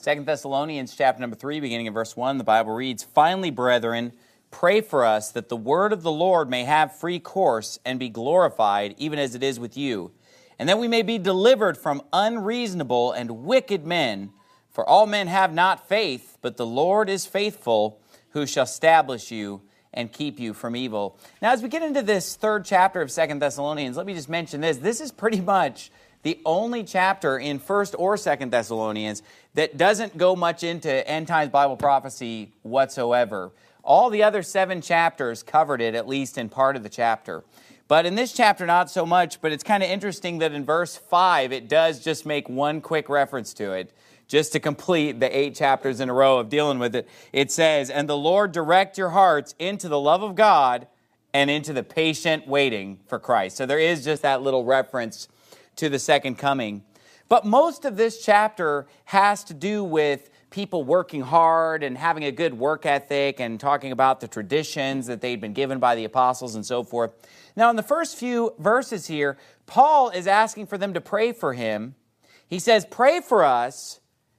2 Thessalonians chapter number 3, beginning in verse 1, the Bible reads, "Finally, brethren, pray for us that the word of the Lord may have free course and be glorified, even as it is with you, and that we may be delivered from unreasonable and wicked men. For all men have not faith, but the Lord is faithful, who shall establish you and keep you from evil." Now, as we get into this third chapter of 2 Thessalonians, let me just mention this. This is pretty much the only chapter in 1st or 2nd Thessalonians that doesn't go much into end times Bible prophecy whatsoever. All the other 7 chapters covered it, at least in part of the chapter. But in this chapter, not so much, but it's kind of interesting that in verse 5, it does just make one quick reference to it, just to complete the 8 chapters in a row of dealing with it. It says, "And the Lord direct your hearts into the love of God and into the patient waiting for Christ." So there is just that little reference to the second coming. But most of this chapter has to do with people working hard and having a good work ethic and talking about the traditions that they'd been given by the apostles and so forth. Now, in the first few verses here, Paul is asking for them to pray for him. He says, "Pray for us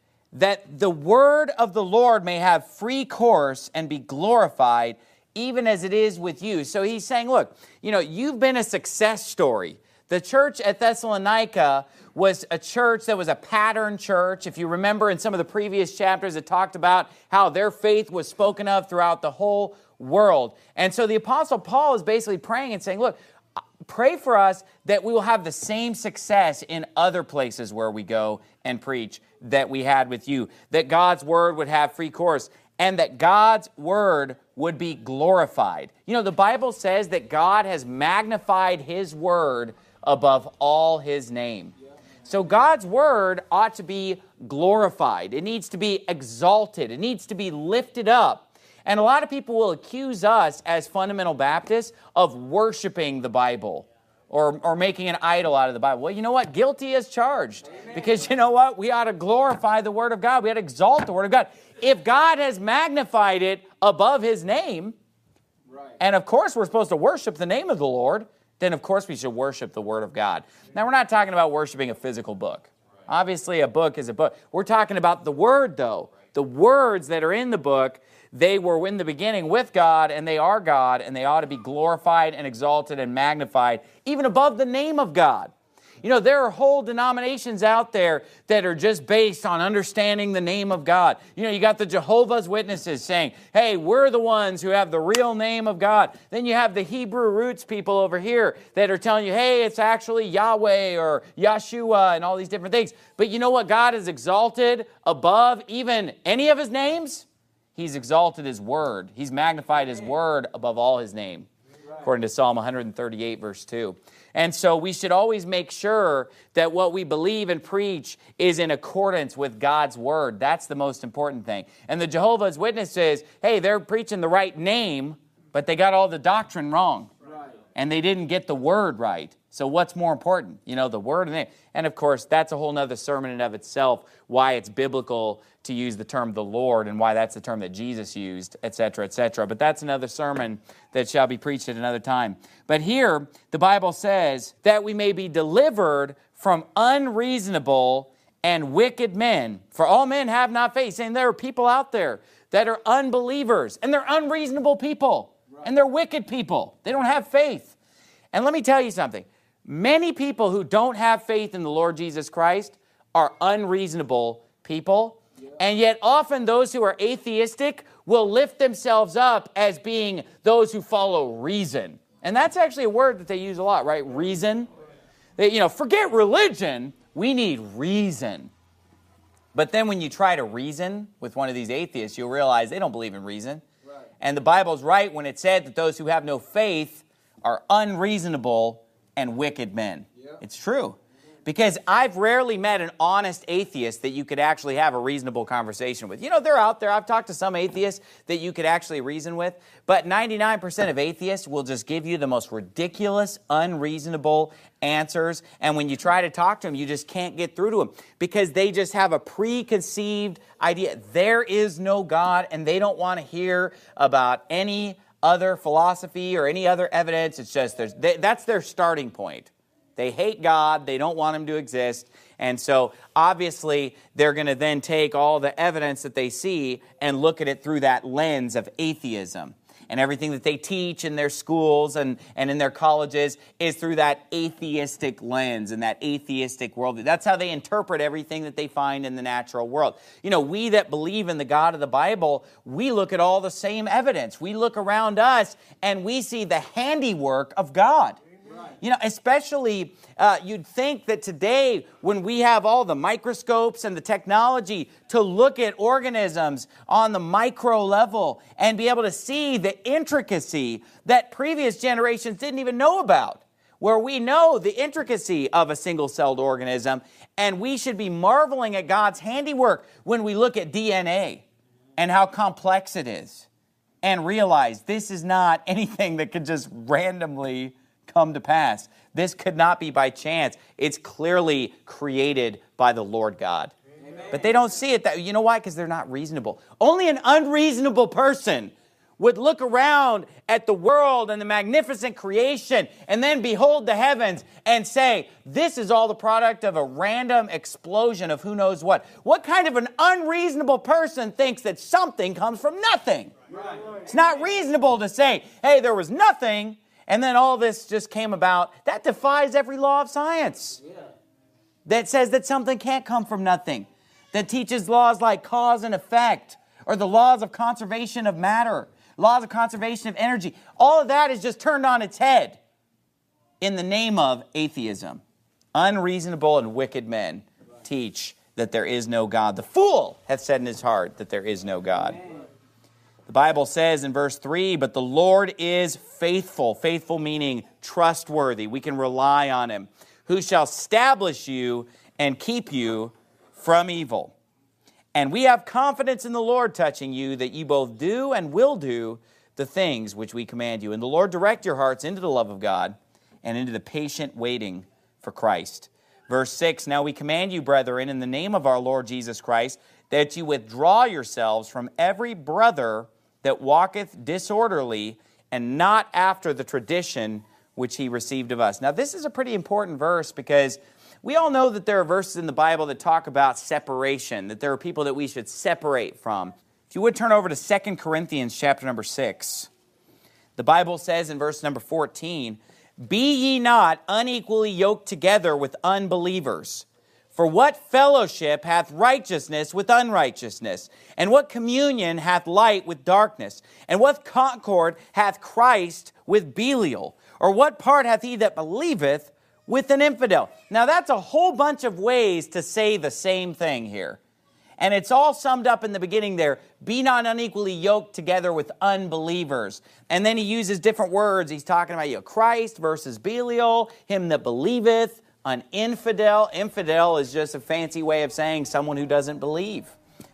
that the word of the Lord may have free course and be glorified, even as it is with you." So he's saying, look, you've been a success story. The church at Thessalonica was a church that was a pattern church. If you remember in some of the previous chapters, it talked about how their faith was spoken of throughout the whole world. And so the Apostle Paul is basically praying and saying, look, pray for us that we will have the same success in other places where we go and preach that we had with you, that God's word would have free course, and that God's word would be glorified. The Bible says that God has magnified his word above all his name. So God's word ought to be glorified. It needs to be exalted. It needs to be lifted up. And a lot of people will accuse us as fundamental Baptists of worshiping the Bible or making an idol out of the Bible. Well, you know what? Guilty as charged. Amen. Because you know what? We ought to glorify the word of God. We ought to exalt the word of God. If God has magnified it above his name, and of course we're supposed to worship the name of the Lord, then of course we should worship the word of God. Now, we're not talking about worshiping a physical book. Obviously, a book is a book. We're talking about the word, though. The words that are in the book, they were in the beginning with God, and they are God, and they ought to be glorified and exalted and magnified, even above the name of God. There are whole denominations out there that are just based on understanding the name of God. You got the Jehovah's Witnesses saying, hey, we're the ones who have the real name of God. Then you have the Hebrew roots people over here that are telling you, hey, it's actually Yahweh or Yeshua and all these different things. But you know what God has exalted above even any of his names? He's exalted his word. He's magnified his word above all his name, according to Psalm 138, verse 2. And so we should always make sure that what we believe and preach is in accordance with God's word. That's the most important thing. And the Jehovah's Witnesses, hey, they're preaching the right name, but they got all the doctrine wrong. Right. And they didn't get the word right. So what's more important? The word and the name. And of course, that's a whole nother sermon in of itself, why it's biblical to use the term the Lord and why that's the term that Jesus used, etc., etc. But that's another sermon that shall be preached at another time. But here, the Bible says that we may be delivered from unreasonable and wicked men. For all men have not faith. Saying there are people out there that are unbelievers, and they're unreasonable people, and they're wicked people. They don't have faith. And let me tell you something. Many people who don't have faith in the Lord Jesus Christ are unreasonable people. And yet often those who are atheistic will lift themselves up as being those who follow reason. And that's actually a word that they use a lot, right? Reason. Forget religion. We need reason. But then when you try to reason with one of these atheists, you'll realize they don't believe in reason. Right. And the Bible's right when it said that those who have no faith are unreasonable and wicked men. Yep. It's true. Because I've rarely met an honest atheist that you could actually have a reasonable conversation with. They're out there. I've talked to some atheists that you could actually reason with. But 99% of atheists will just give you the most ridiculous, unreasonable answers. And when you try to talk to them, you just can't get through to them. Because they just have a preconceived idea. There is no God, and they don't want to hear about any other philosophy or any other evidence. It's just that's their starting point. They hate God. They don't want him to exist. And so obviously they're going to then take all the evidence that they see and look at it through that lens of atheism. And everything that they teach in their schools and in their colleges is through that atheistic lens and that atheistic worldview. That's how they interpret everything that they find in the natural world. You know, we that believe in the God of the Bible, we look at all the same evidence. We look around us and we see the handiwork of God. You know, especially you'd think that today when we have all the microscopes and the technology to look at organisms on the micro level and be able to see the intricacy that previous generations didn't even know about, where we know the intricacy of a single-celled organism, and we should be marveling at God's handiwork when we look at DNA and how complex it is and realize this is not anything that could just randomly come to pass. This could not be by chance. It's clearly created by the Lord God. Amen. But they don't see it that. You know why? Because they're not reasonable. Only an unreasonable person would look around at the world and the magnificent creation and then behold the heavens and say, this is all the product of a random explosion of who knows what. What kind of an unreasonable person thinks that something comes from nothing? Right. It's not reasonable to say, hey, there was nothing, and then all this just came about. That defies every law of science. Yeah. That says that something can't come from nothing. That teaches laws like cause and effect, or the laws of conservation of matter, laws of conservation of energy. All of that is just turned on its head in the name of atheism. Unreasonable and wicked men teach that there is no God. The fool hath said in his heart that there is no God. Amen. The Bible says in verse 3, but the Lord is faithful. Faithful meaning trustworthy. We can rely on him. Who shall establish you and keep you from evil. And we have confidence in the Lord touching you, that you both do and will do the things which we command you. And the Lord direct your hearts into the love of God and into the patient waiting for Christ. Verse 6, now we command you, brethren, in the name of our Lord Jesus Christ, that you withdraw yourselves from every brother that walketh disorderly, and not after the tradition which he received of us. Now, this is a pretty important verse because we all know that there are verses in the Bible that talk about separation, that there are people that we should separate from. If you would turn over to 2 Corinthians chapter number 6. The Bible says in verse number 14, be ye not unequally yoked together with unbelievers. For what fellowship hath righteousness with unrighteousness? And what communion hath light with darkness? And what concord hath Christ with Belial? Or what part hath he that believeth with an infidel? Now that's a whole bunch of ways to say the same thing here. And it's all summed up in the beginning there. Be not unequally yoked together with unbelievers. And then he uses different words. He's talking about Christ versus Belial, him that believeth. An infidel. Infidel is just a fancy way of saying someone who doesn't believe.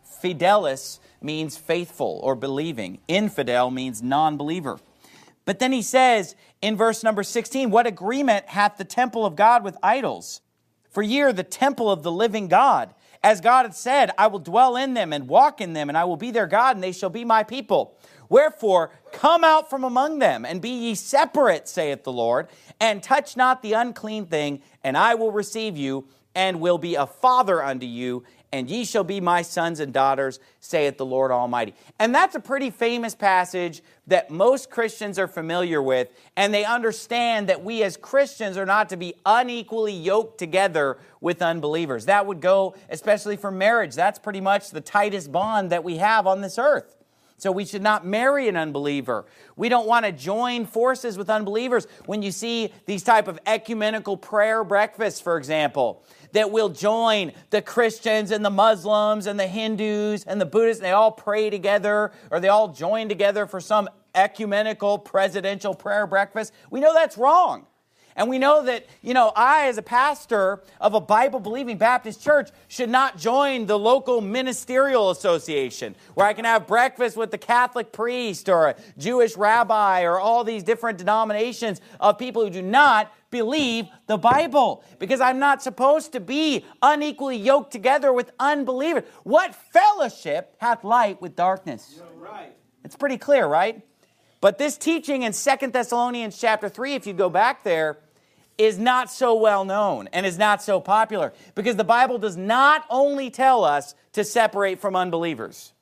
Fidelis means faithful or believing. Infidel means non-believer. But then he says in verse number 16, what agreement hath the temple of God with idols? For ye are the temple of the living God. As God hath said, I will dwell in them and walk in them, and I will be their God, and they shall be my people. Wherefore, come out from among them, and be ye separate, saith the Lord, and touch not the unclean thing, and I will receive you, and will be a father unto you, and ye shall be my sons and daughters, saith the Lord Almighty. And that's a pretty famous passage that most Christians are familiar with, and they understand that we as Christians are not to be unequally yoked together with unbelievers. That would go, especially for marriage. That's pretty much the tightest bond that we have on this earth. So we should not marry an unbeliever. We don't want to join forces with unbelievers. When you see these type of ecumenical prayer breakfasts, for example, that will join the Christians and the Muslims and the Hindus and the Buddhists, and they all pray together, or they all join together for some ecumenical presidential prayer breakfast. We know that's wrong. And we know that, I as a pastor of a Bible-believing Baptist church should not join the local ministerial association where I can have breakfast with the Catholic priest or a Jewish rabbi or all these different denominations of people who do not believe the Bible, because I'm not supposed to be unequally yoked together with unbelievers. What fellowship hath light with darkness? You're right. It's pretty clear, right? But this teaching in 2 Thessalonians chapter 3, if you go back there, is not so well known and is not so popular, because the Bible does not only tell us to separate from unbelievers,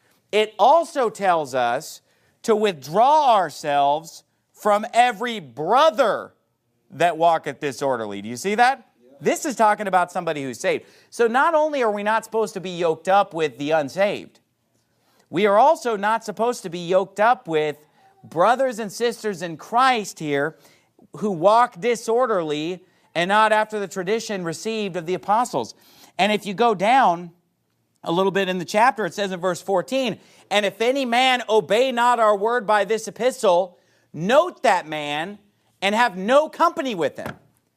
it also tells us to withdraw ourselves from every brother that walketh disorderly. Do you see that? Yeah. This is talking about somebody who's saved. So not only are we not supposed to be yoked up with the unsaved, we are also not supposed to be yoked up with brothers and sisters in Christ here who walk disorderly and not after the tradition received of the apostles. And if you go down a little bit in the chapter, it says in verse 14, and if any man obey not our word by this epistle, note that man and have no company with him.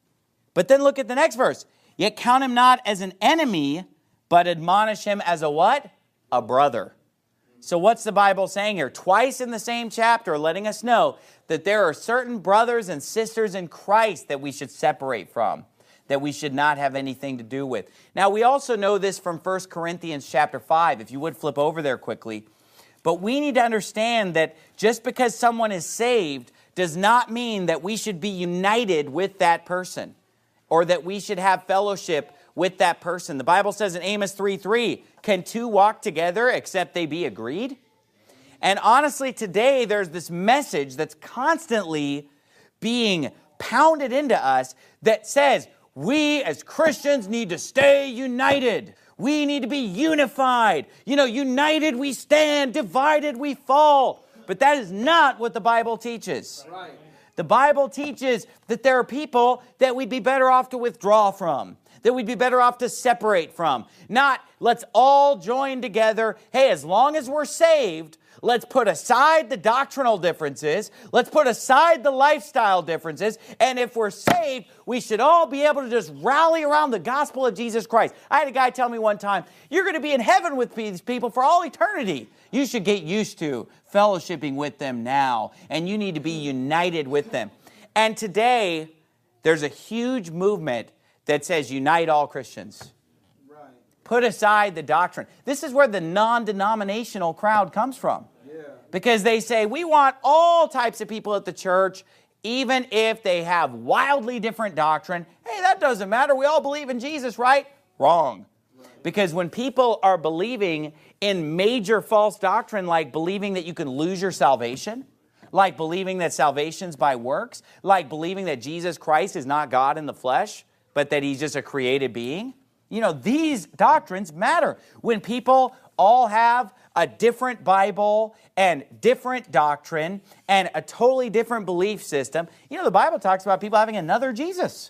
But then look at the next verse. Yet count him not as an enemy, but admonish him as a what? A brother. So what's the Bible saying here? Twice in the same chapter, letting us know that there are certain brothers and sisters in Christ that we should separate from, that we should not have anything to do with. Now, we also know this from 1 Corinthians chapter 5, if you would flip over there quickly. But we need to understand that just because someone is saved does not mean that we should be united with that person or that we should have fellowship with that person. The Bible says in Amos 3:3, can two walk together except they be agreed? And honestly, today there's this message that's constantly being pounded into us that says we as Christians need to stay united. We need to be unified. You know, united we stand, divided we fall. But that is not what the Bible teaches. Right. The Bible teaches that there are people that we'd be better off to withdraw from, that we'd be better off to separate from. Not, let's all join together. Hey, as long as we're saved, let's put aside the doctrinal differences. Let's put aside the lifestyle differences. And if we're saved, we should all be able to just rally around the gospel of Jesus Christ. I had a guy tell me one time, you're going to be in heaven with these people for all eternity. You should get used to fellowshipping with them now. And you need to be united with them. And today, there's a huge movement that says unite all Christians. Right. Put aside the doctrine. This is where the non-denominational crowd comes from. Because they say, we want all types of people at the church, even if they have wildly different doctrine. Hey, that doesn't matter. We all believe in Jesus, right? Wrong. Because when people are believing in major false doctrine, like believing that you can lose your salvation, like believing that salvation's by works, like believing that Jesus Christ is not God in the flesh, but that he's just a created being, you know, these doctrines matter. When people all have a different Bible and different doctrine and a totally different belief system. You know, the Bible talks about people having another Jesus.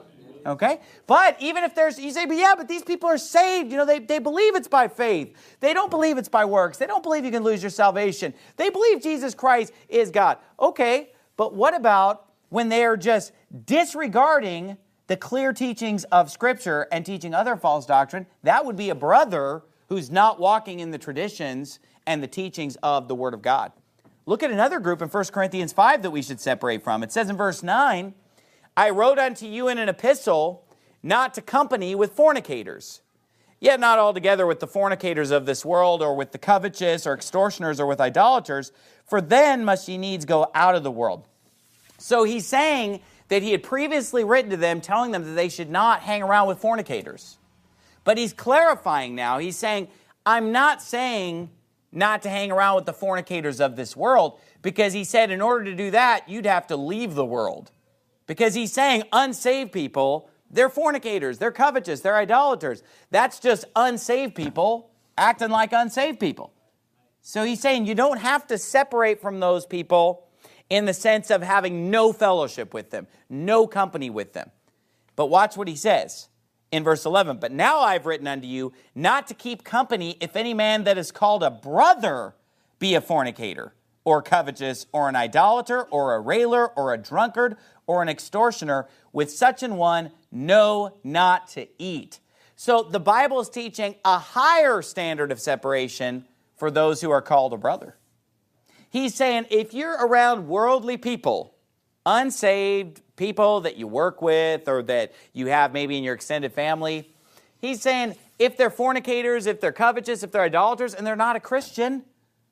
Okay? But even if there's, you say, but yeah, but these people are saved. You know, they believe it's by faith. They don't believe it's by works. They don't believe you can lose your salvation. They believe Jesus Christ is God. Okay, but what about when they are just disregarding the clear teachings of Scripture and teaching other false doctrine? That would be a brother who's not walking in the traditions and the teachings of the Word of God. Look at another group in 1 Corinthians 5 that we should separate from. It says in verse 9, I wrote unto you in an epistle not to company with fornicators, yet not altogether with the fornicators of this world, or with the covetous, or extortioners, or with idolaters, for then must ye needs go out of the world. So he's saying that he had previously written to them, telling them that they should not hang around with fornicators. But he's clarifying now. He's saying, I'm not saying not to hang around with the fornicators of this world, because he said in order to do that, you'd have to leave the world. Because he's saying unsaved people, they're fornicators, they're covetous, they're idolaters. That's just unsaved people acting like unsaved people. So he's saying you don't have to separate from those people in the sense of having no fellowship with them, no company with them. But watch what he says. In verse 11, but now I've written unto you not to keep company if any man that is called a brother be a fornicator, or covetous, or an idolater, or a railer, or a drunkard, or an extortioner. With such an one, no, not to eat. So the Bible is teaching a higher standard of separation for those who are called a brother. He's saying if you're around worldly people, unsaved people that you work with or that you have maybe in your extended family, he's saying if they're fornicators, if they're covetous, if they're idolaters, and they're not a Christian,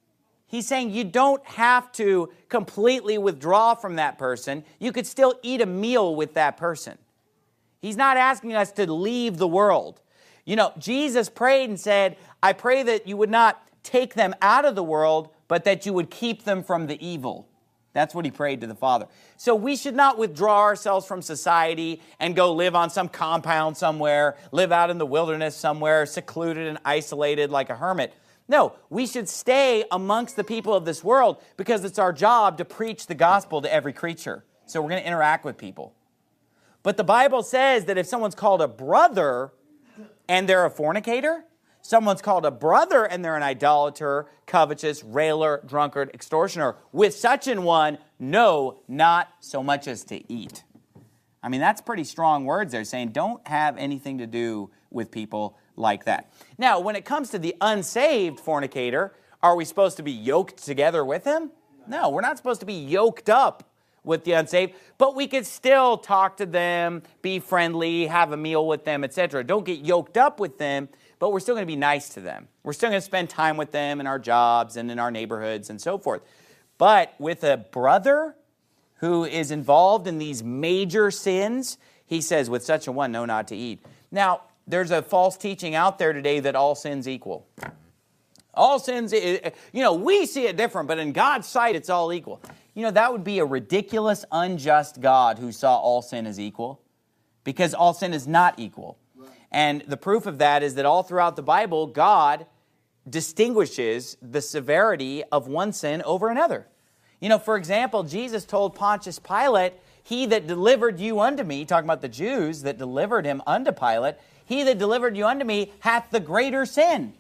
He's saying you don't have to completely withdraw from that person. You could still eat a meal with that person. He's not asking us to leave the world. You know, Jesus prayed and said, I pray that you would not take them out of the world, but that you would keep them from the evil. That's what he prayed to the Father. So we should not withdraw ourselves from society and go live on some compound somewhere, live out in the wilderness somewhere, secluded and isolated like a hermit. No, we should stay amongst the people of this world because it's our job to preach the gospel to every creature. So we're going to interact with people. But the Bible says that if someone's called a brother and they're a fornicator, someone's called a brother and they're an idolater, covetous, railer, drunkard, extortioner, with such an one, no, not so much as to eat. I mean, that's pretty strong words there, saying don't have anything to do with people like that. Now, when it comes to the unsaved fornicator, are we supposed to be yoked together with him? No, we're not supposed to be yoked up with the unsaved, but we could still talk to them, be friendly, have a meal with them, etc. Don't get yoked up with them, but we're still going to be nice to them. We're still going to spend time with them in our jobs and in our neighborhoods and so forth. But with a brother who is involved in these major sins, he says, with such a one, no, not to eat. Now, there's a false teaching out there today that all sins equal. All sins, we see it different, but in God's sight, it's all equal. You know, that would be a ridiculous, unjust God who saw all sin as equal, because all sin is not equal. Right. And the proof of that is that all throughout the Bible, God distinguishes the severity of one sin over another. You know, for example, Jesus told Pontius Pilate, he that delivered you unto me, talking about the Jews that delivered him unto Pilate, he that delivered you unto me hath the greater sin.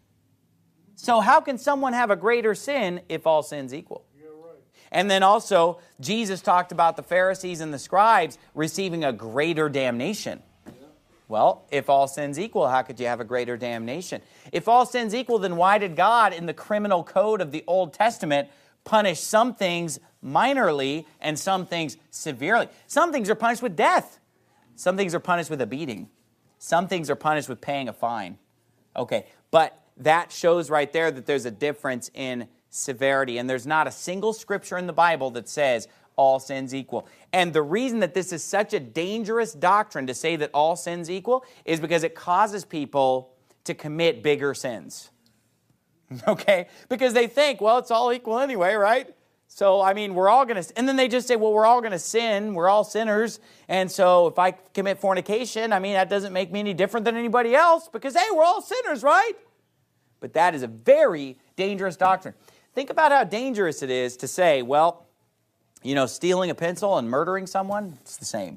So how can someone have a greater sin if all sin's equal? And then also, Jesus talked about the Pharisees and the scribes receiving a greater damnation. Well, if all sin's equal, how could you have a greater damnation? If all sin's equal, then why did God, in the criminal code of the Old Testament, punish some things minorly and some things severely? Some things are punished with death. Some things are punished with a beating. Some things are punished with paying a fine. Okay, but that shows right there that there's a difference in severity. And there's not a single scripture in the Bible that says all sins equal. And the reason that this is such a dangerous doctrine to say that all sins equal is because it causes people to commit bigger sins. Okay? Because they think, well, it's all equal anyway, right? So, I mean, we're all going to, and then they just say, well, we're all going to sin. We're all sinners. And so if I commit fornication, I mean, that doesn't make me any different than anybody else because, hey, we're all sinners, right? But that is a very dangerous doctrine. Think about how dangerous it is to say, well, you know, stealing a pencil and murdering someone, it's the same.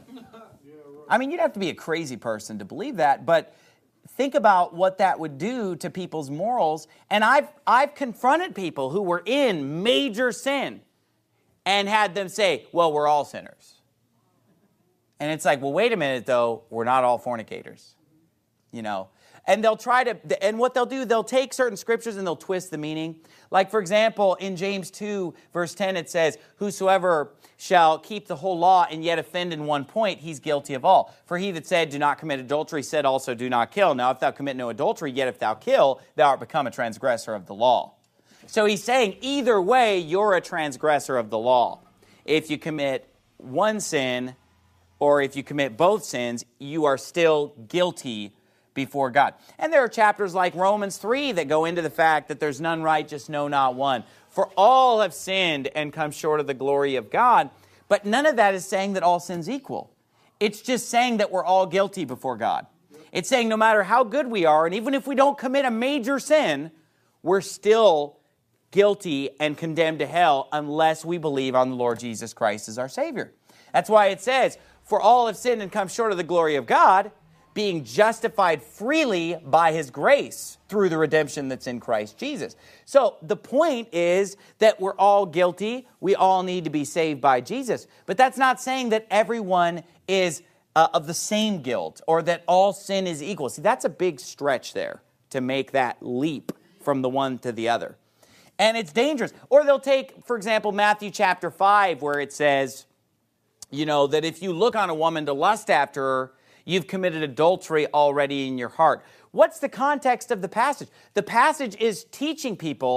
I mean, you'd have to be a crazy person to believe that, but think about what that would do to people's morals. And I've confronted people who were in major sin and had them say, well, we're all sinners. And it's like, well, wait a minute, though, we're not all fornicators, you know. And they'll try to, and what they'll do, they'll take certain scriptures and they'll twist the meaning. Like, for example, in James 2, verse 10, it says, whosoever shall keep the whole law and yet offend in one point, he's guilty of all. For he that said, do not commit adultery, said also, do not kill. Now, if thou commit no adultery, yet if thou kill, thou art become a transgressor of the law. So he's saying, either way, you're a transgressor of the law. If you commit one sin, or if you commit both sins, you are still guilty before God. And there are chapters like Romans 3 that go into the fact that there's none righteous, no, not one. For all have sinned and come short of the glory of God. But none of that is saying that all sin's equal. It's just saying that we're all guilty before God. It's saying no matter how good we are, and even if we don't commit a major sin, we're still guilty and condemned to hell unless we believe on the Lord Jesus Christ as our Savior. That's why it says, for all have sinned and come short of the glory of God, being justified freely by His grace through the redemption that's in Christ Jesus. So the point is that we're all guilty. We all need to be saved by Jesus. But that's not saying that everyone is of the same guilt or that all sin is equal. See, that's a big stretch there to make that leap from the one to the other. And it's dangerous. Or they'll take, for example, Matthew chapter 5, where it says, you know, that if you look on a woman to lust after her, you've committed adultery already in your heart. What's the context of the passage? The passage is teaching people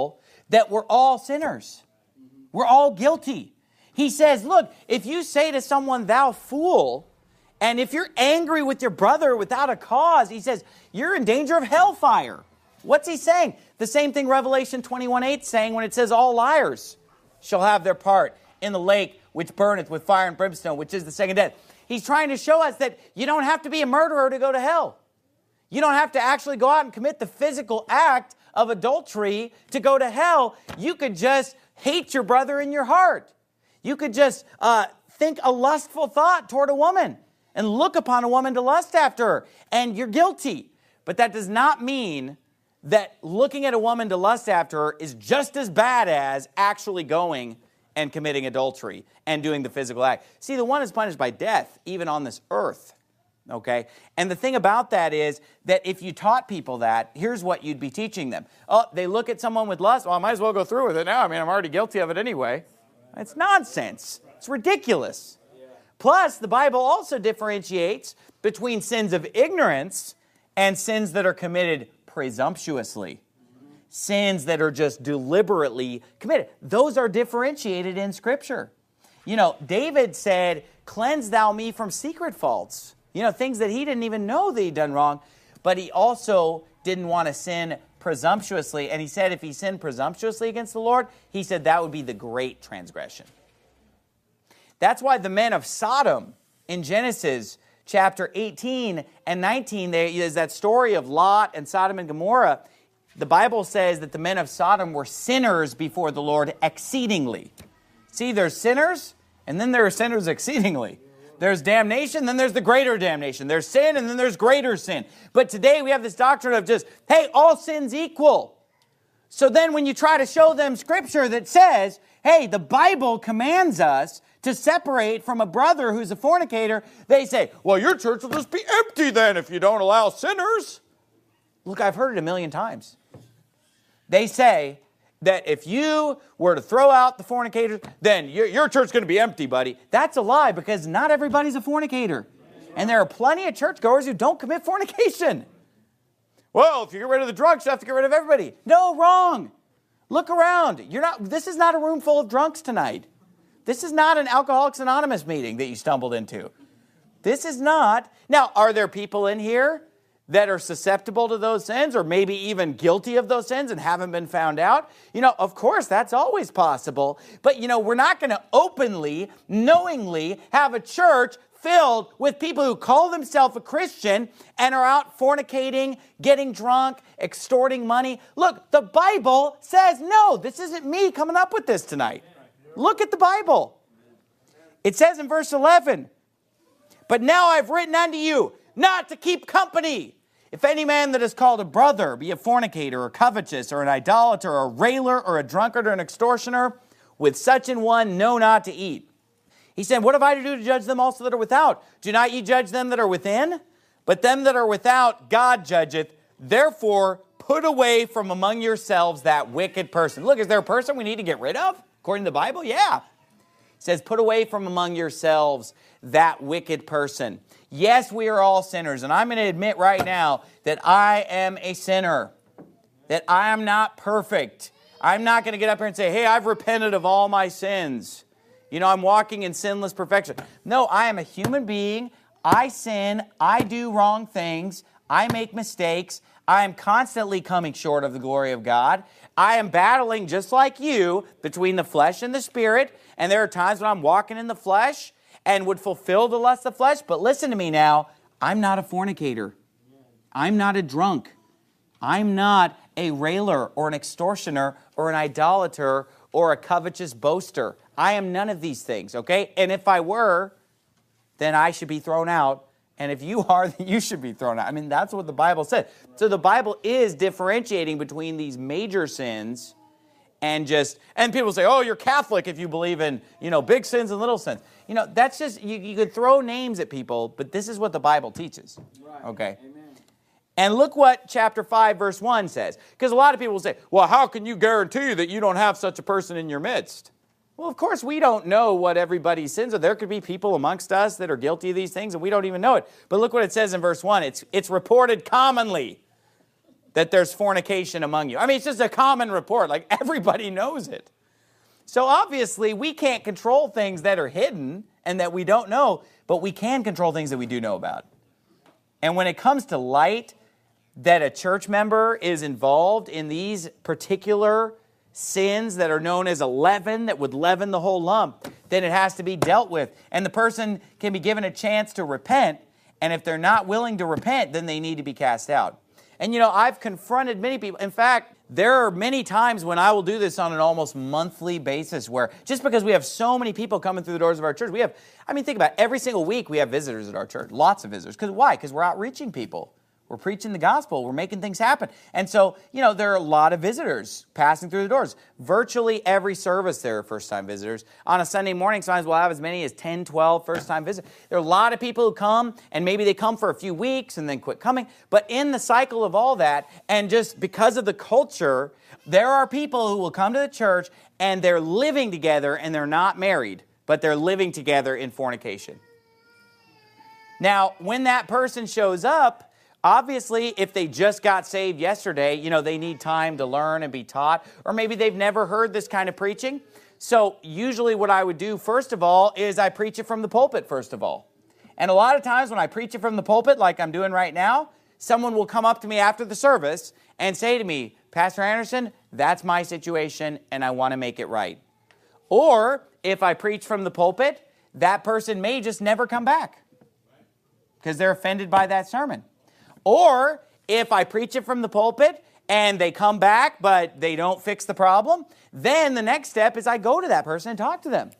that we're all sinners. We're all guilty. He says, look, if you say to someone, thou fool, and if you're angry with your brother without a cause, he says, you're in danger of hellfire. What's he saying? The same thing Revelation 21:8 saying when it says all liars shall have their part in the lake which burneth with fire and brimstone, which is the second death. He's trying to show us that you don't have to be a murderer to go to hell. You don't have to actually go out and commit the physical act of adultery to go to hell. You could just hate your brother in your heart. You could just think a lustful thought toward a woman and look upon a woman to lust after her, and you're guilty. But that does not mean that looking at a woman to lust after her is just as bad as actually going and committing adultery and doing the physical act. See, the one is punished by death, even on this earth. Okay? And the thing about that is that if you taught people that, here's what you'd be teaching them. Oh, they look at someone with lust, well, I might as well go through with it now. I mean, I'm already guilty of it anyway. It's nonsense. It's ridiculous. Plus, the Bible also differentiates between sins of ignorance and sins that are committed presumptuously. Sins that are just deliberately committed. Those are differentiated in Scripture. You know, David said, cleanse thou me from secret faults. You know, things that he didn't even know that he'd done wrong, but he also didn't want to sin presumptuously. And he said if he sinned presumptuously against the Lord, he said that would be the great transgression. That's why the men of Sodom in Genesis chapter 18 and 19, there is that story of Lot and Sodom and Gomorrah. The Bible says that the men of Sodom were sinners before the Lord exceedingly. See, there's sinners, and then there are sinners exceedingly. There's damnation, then there's the greater damnation. There's sin, and then there's greater sin. But today we have this doctrine of just, hey, all sin's equal. So then when you try to show them Scripture that says, hey, the Bible commands us to separate from a brother who's a fornicator, they say, well, your church will just be empty then if you don't allow sinners. Look, I've heard it a million times. They say that if you were to throw out the fornicators, then your church is going to be empty, buddy. That's a lie, because not everybody's a fornicator. And there are plenty of churchgoers who don't commit fornication. Well, if you get rid of the drunks, you have to get rid of everybody. No, wrong. Look around. This is not a room full of drunks tonight. This is not an Alcoholics Anonymous meeting that you stumbled into. This is not. Now, are there people in here that are susceptible to those sins, or maybe even guilty of those sins and haven't been found out? You know, of course, that's always possible. But, you know, we're not going to openly, knowingly have a church filled with people who call themselves a Christian and are out fornicating, getting drunk, extorting money. Look, the Bible says no. This isn't me coming up with this tonight. Look at the Bible. It says in verse 11, but now I've written unto you not to keep company. If any man that is called a brother be a fornicator or covetous or an idolater or a railer or a drunkard or an extortioner, with such an one know not to eat. He said, what have I to do to judge them also that are without? Do not ye judge them that are within? But them that are without God judgeth. Therefore put away from among yourselves that wicked person. Look, is there a person we need to get rid of? According to the Bible, yeah. It says, put away from among yourselves that wicked person. Yes, we are all sinners, and I'm going to admit right now that I am a sinner, that I am not perfect. I'm not going to get up here and say, hey, I've repented of all my sins. You know, I'm walking in sinless perfection. No, I am a human being. I sin. I do wrong things. I make mistakes. I am constantly coming short of the glory of God. I am battling, just like you, between the flesh and the spirit. And there are times when I'm walking in the flesh and would fulfill the lust of the flesh. But listen to me now. I'm not a fornicator. I'm not a drunk. I'm not a railer or an extortioner or an idolater or a covetous boaster. I am none of these things, okay? And if I were, then I should be thrown out. And if you are, then you should be thrown out. I mean, that's what the Bible said. So the Bible is differentiating between these major sins and people say, oh, you're Catholic if you believe in, big sins and little sins. That's just, you could throw names at people, but this is what the Bible teaches. Right. Okay? Amen. And look what chapter 5, verse 1 says. Because a lot of people will say, well, how can you guarantee that you don't have such a person in your midst? Well, of course, we don't know what everybody's sins are. There could be people amongst us that are guilty of these things, and we don't even know it. But look what it says in verse 1. It's reported commonly. that there's fornication among you. I mean, it's just a common report. Like, everybody knows it. So obviously, we can't control things that are hidden and that we don't know, but we can control things that we do know about. And when it comes to light, that a church member is involved in these particular sins that are known as a leaven, that would leaven the whole lump, then it has to be dealt with. And the person can be given a chance to repent, and if they're not willing to repent, then they need to be cast out. And I've confronted many people. In fact, there are many times when I will do this on an almost monthly basis where, just because we have so many people coming through the doors of our church, think about it, every single week we have visitors at our church, lots of visitors. Why? Because we're outreaching people. We're preaching the gospel. We're making things happen. And so, there are a lot of visitors passing through the doors. Virtually every service there are first-time visitors. On a Sunday morning, sometimes we'll have as many as 10, 12 first-time visitors. There are a lot of people who come, and maybe they come for a few weeks and then quit coming. But in the cycle of all that, and just because of the culture, there are people who will come to the church, and they're living together, and they're not married, but they're living together in fornication. Now, when that person shows up, obviously, if they just got saved yesterday, they need time to learn and be taught, or maybe they've never heard this kind of preaching. So usually what I would do, first of all, is I preach it from the pulpit, first of all. And a lot of times when I preach it from the pulpit, like I'm doing right now, someone will come up to me after the service and say to me, Pastor Anderson, that's my situation, and I want to make it right. Or if I preach from the pulpit, that person may just never come back because they're offended by that sermon. Or if I preach it from the pulpit and they come back but they don't fix the problem, then the next step is I go to that person and talk to them.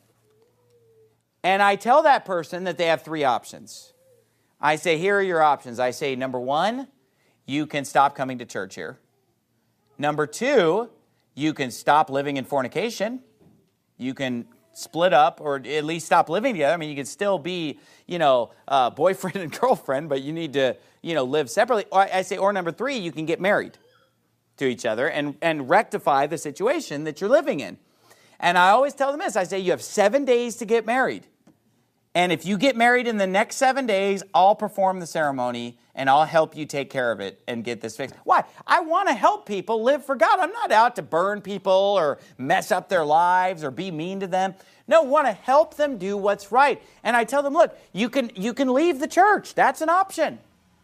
And I tell that person that they have 3 options. I say, here are your options. I say, number 1, you can stop coming to church here. Number 2, you can stop living in fornication. You can split up or at least stop living together. I mean, you can still be, boyfriend and girlfriend, but you need to, live separately. Or I say, or number 3, you can get married to each other and rectify the situation that you're living in. And I always tell them this. I say, you have 7 days to get married. And if you get married in the next 7 days, I'll perform the ceremony and I'll help you take care of it and get this fixed. Why? I want to help people live for God. I'm not out to burn people or mess up their lives or be mean to them. No, I want to help them do what's right. And I tell them, look, you can leave the church. That's an option.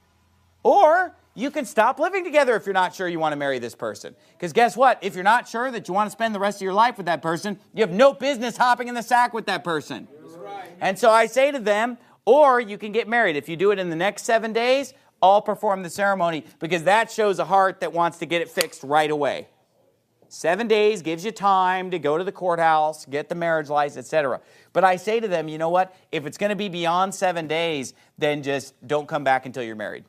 Or you can stop living together if you're not sure you want to marry this person. Because guess what? If you're not sure that you want to spend the rest of your life with that person, you have no business hopping in the sack with that person. And so I say to them, or you can get married. If you do it in the next 7 days, I'll perform the ceremony because that shows a heart that wants to get it fixed right away. 7 days gives you time to go to the courthouse, get the marriage license, etc. But I say to them, you know what? If it's going to be beyond 7 days, then just don't come back until you're married.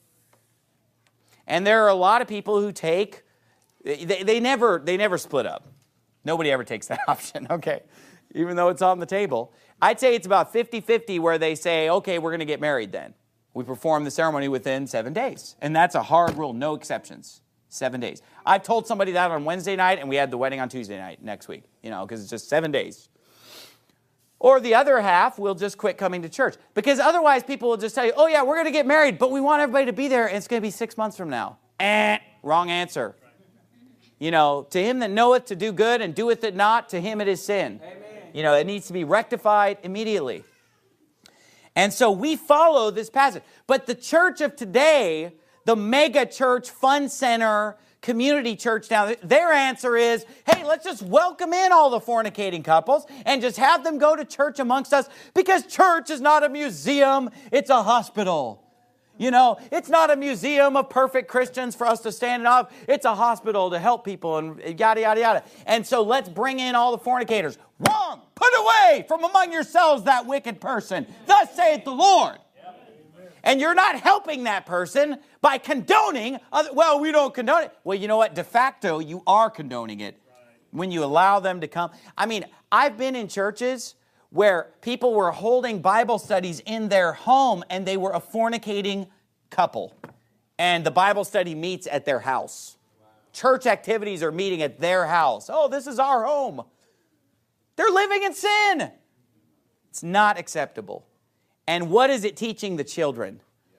And there are a lot of people who they never split up. Nobody ever takes that option, okay? Even though it's on the table. I'd say it's about 50-50 where they say, okay, we're going to get married then. We perform the ceremony within 7 days. And that's a hard rule, no exceptions. 7 days. I've told somebody that on Wednesday night, and we had the wedding on Tuesday night next week, because it's just 7 days. Or the other half will just quit coming to church. Because otherwise people will just tell you, oh yeah, we're going to get married, but we want everybody to be there, and it's going to be 6 months from now. Wrong answer. To him that knoweth to do good and doeth it not, to him it is sin. Amen. It needs to be rectified immediately. And so we follow this passage. But the church of today, the mega church, fun center, community church now, their answer is, hey, let's just welcome in all the fornicating couples and just have them go to church amongst us because church is not a museum, it's a hospital. It's not a museum of perfect Christians for us to stand in awe of. It's a hospital to help people and yada, yada, yada. And so let's bring in all the fornicators. Wrong! Put away from among yourselves that wicked person. Thus saith the Lord. And you're not helping that person by condoning, we don't condone it. Well, you know what? De facto, you are condoning it when you allow them to come. I mean, I've been in churches where people were holding Bible studies in their home and they were a fornicating couple. And the Bible study meets at their house. Wow. Church activities are meeting at their house. Oh, this is our home. They're living in sin. It's not acceptable. And what is it teaching the children?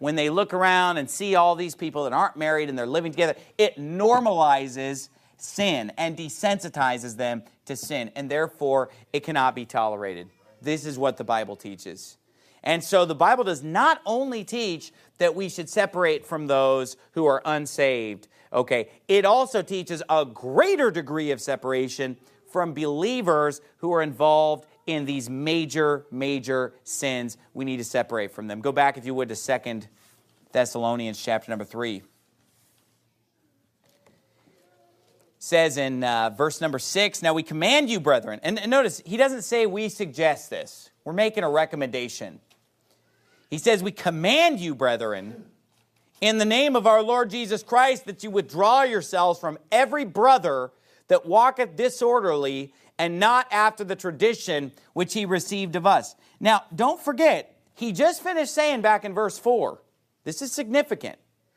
when they look around and see all these people that aren't married and they're living together, it normalizes sin and desensitizes them to sin, and therefore it cannot be tolerated. This is what the Bible teaches. And so the Bible does not only teach that we should separate from those who are unsaved, okay, it also teaches a greater degree of separation from believers who are involved in these major sins. We need to separate from them. Go back, if you would, to 2 Thessalonians chapter number 3. Says in verse number 6, now we command you, brethren. And notice, he doesn't say we suggest this. We're making a recommendation. He says, we command you, brethren, in the name of our Lord Jesus Christ, that you withdraw yourselves from every brother that walketh disorderly and not after the tradition which he received of us. Now, don't forget, he just finished saying back in verse 4, this is significant.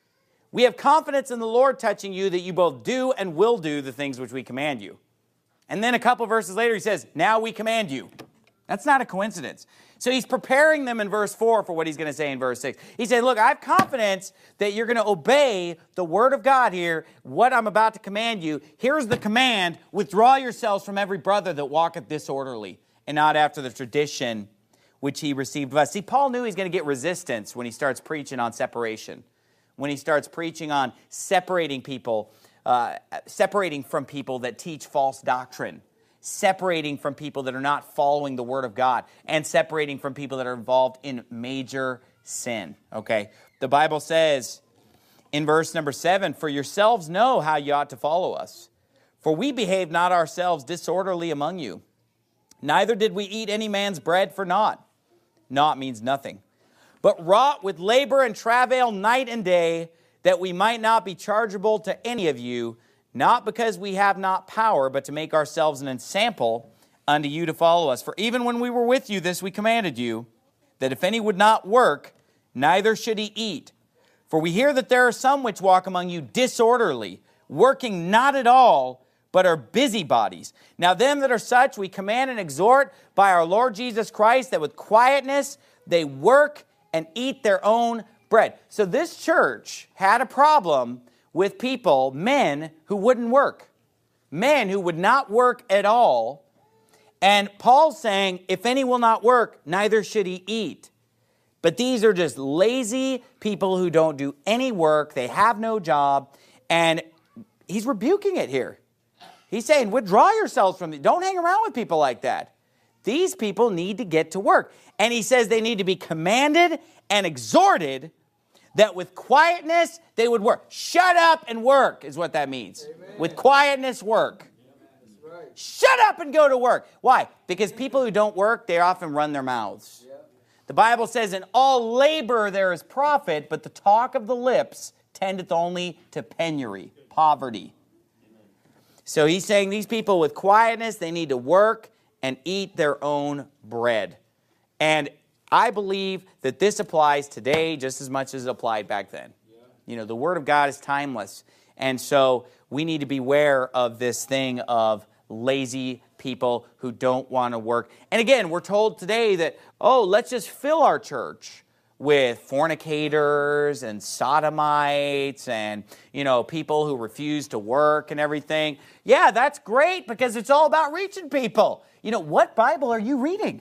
We have confidence in the Lord touching you that you both do and will do the things which we command you. And then a couple verses later he says, now we command you. That's not a coincidence. So he's preparing them in verse 4 for what he's going to say in verse 6. He said, look, I have confidence that you're going to obey the word of God here, what I'm about to command you. Here's the command, withdraw yourselves from every brother that walketh disorderly and not after the tradition which he received of us. See, Paul knew he's going to get resistance when he starts preaching on separation. When he starts preaching on separating people, separating from people that teach false doctrine, separating from people that are not following the Word of God, and separating from people that are involved in major sin. Okay, the Bible says in verse number 7, for yourselves know how you ought to follow us. For we behaved not ourselves disorderly among you, neither did we eat any man's bread for naught. Naught means nothing. But wrought with labor and travail night and day, that we might not be chargeable to any of you, not because we have not power, but to make ourselves an ensample unto you to follow us. For even when we were with you, this we commanded you, that if any would not work, neither should he eat. For we hear that there are some which walk among you disorderly, working not at all, but are busybodies. Now them that are such we command and exhort by our Lord Jesus Christ, that with quietness they work and eat their own bread. So this church had a problem with people, men who wouldn't work. Men who would not work at all. And Paul's saying, if any will not work, neither should he eat. But these are just lazy people who don't do any work. They have no job. And he's rebuking it here. He's saying, withdraw yourselves from them. Don't hang around with people like that. These people need to get to work. And he says they need to be commanded and exhorted that with quietness they would work. Shut up and work is what that means. Amen. With quietness, work. Yeah, right. Shut up and go to work. Why? Because people who don't work, they often run their mouths. Yeah. The Bible says, in all labor there is profit, but the talk of the lips tendeth only to penury, poverty. Amen. So he's saying these people with quietness, they need to work and eat their own bread. And I believe that this applies today just as much as it applied back then. Yeah. You know, the Word of God is timeless. And so we need to beware of this thing of lazy people who don't want to work. And again, we're told today that, let's just fill our church with fornicators and sodomites and, people who refuse to work and everything. Yeah, that's great because it's all about reaching people. What Bible are you reading?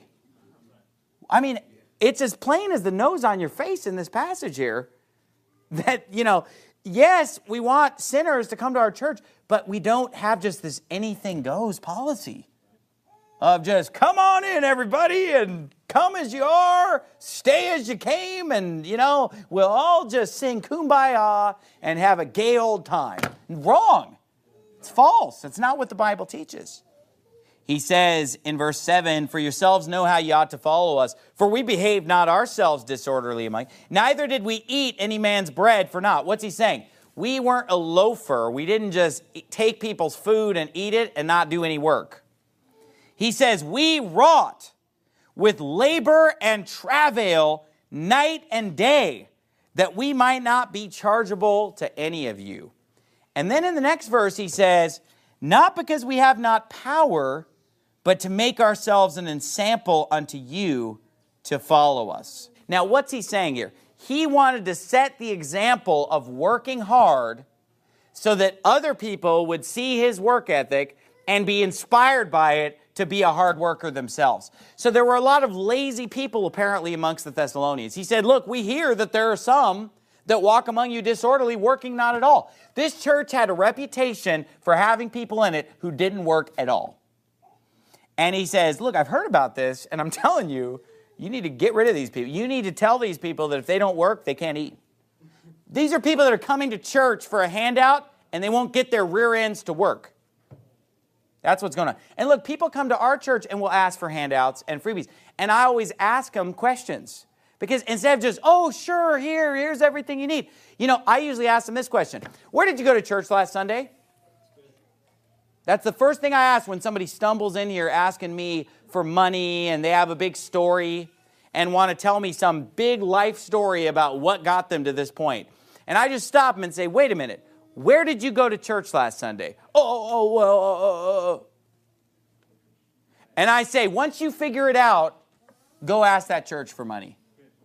I mean, it's as plain as the nose on your face in this passage here that, yes, we want sinners to come to our church, but we don't have just this anything goes policy of just come on in, everybody, and come as you are, stay as you came, and, we'll all just sing Kumbaya and have a gay old time. Wrong. It's false. It's not what the Bible teaches. He says in verse 7, for yourselves know how you ought to follow us. For we behaved not ourselves disorderly among you. Neither did we eat any man's bread for naught. What's he saying? We weren't a loafer. We didn't just take people's food and eat it and not do any work. He says, we wrought with labor and travail night and day, that we might not be chargeable to any of you. And then in the next verse he says, not because we have not power, but to make ourselves an ensample unto you to follow us. Now, what's he saying here? he wanted to set the example of working hard so that other people would see his work ethic and be inspired by it to be a hard worker themselves. So there were a lot of lazy people apparently amongst the Thessalonians. He said, look, we hear that there are some that walk among you disorderly, working not at all. This church had a reputation for having people in it who didn't work at all. And he says, look, I've heard about this, and I'm telling you, you need to get rid of these people. You need to tell these people that if they don't work, they can't eat. These are people that are coming to church for a handout, and they won't get their rear ends to work. That's what's going on. And look, people come to our church and will ask for handouts and freebies. And I always ask them questions. Because instead of just, oh, sure, here's everything you need. You know, I usually ask them this question. Where did you go to church last Sunday? That's the first thing I ask when somebody stumbles in here asking me for money and they have a big story and want to tell me some big life story about what got them to this point. And I just stop them and say, wait a minute. Where did you go to church last Sunday? And I say, once you figure it out, go ask that church for money.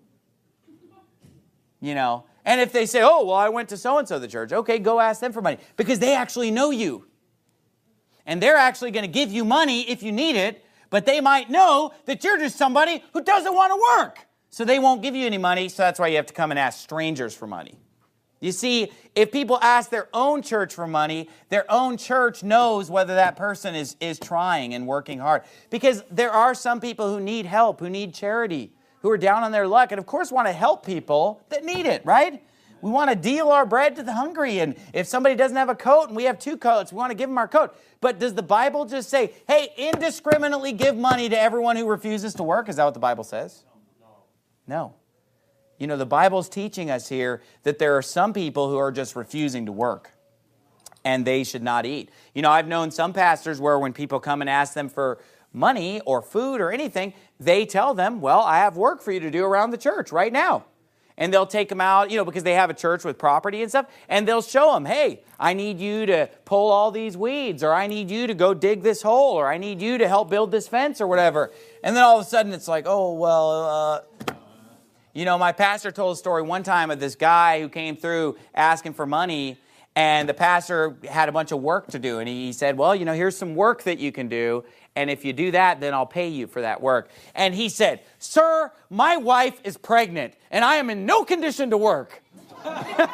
You know, and if they say, oh, well, I went to so-and-so the church. Okay, go ask them for money because they actually know you. And they're actually going to give you money if you need it, but they might know that you're just somebody who doesn't want to work. So they won't give you any money, so that's why you have to come and ask strangers for money. You see, if people ask their own church for money, their own church knows whether that person is trying and working hard. Because there are some people who need help, who need charity, who are down on their luck, and of course want to help people that need it, right? We want to deal our bread to the hungry, and if somebody doesn't have a coat and we have 2 coats, we want to give them our coat. But does the Bible just say, hey, indiscriminately give money to everyone who refuses to work? Is that what the Bible says? No. You know, the Bible's teaching us here that there are some people who are just refusing to work, and they should not eat. You know, I've known some pastors where when people come and ask them for money or food or anything, they tell them, well, I have work for you to do around the church right now. And they'll take them out, you know, because they have a church with property and stuff, and they'll show them, hey, I need you to pull all these weeds, or I need you to go dig this hole, or I need you to help build this fence or whatever. And then all of a sudden it's like, oh, well, you know, my pastor told a story one time of this guy who came through asking for money, and the pastor had a bunch of work to do. And he said, well, you know, here's some work that you can do. And if you do that, then I'll pay you for that work. And he said, sir, my wife is pregnant, and I am in no condition to work. You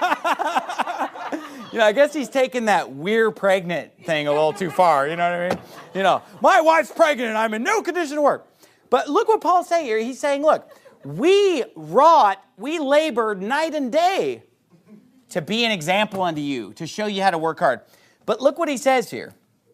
know, I guess he's taking that we're pregnant thing a little too far. You know what I mean? You know, my wife's pregnant, and I'm in no condition to work. But look what Paul's saying here. He's saying, look, we labored night and day to be an example unto you, to show you how to work hard. But look what he says here.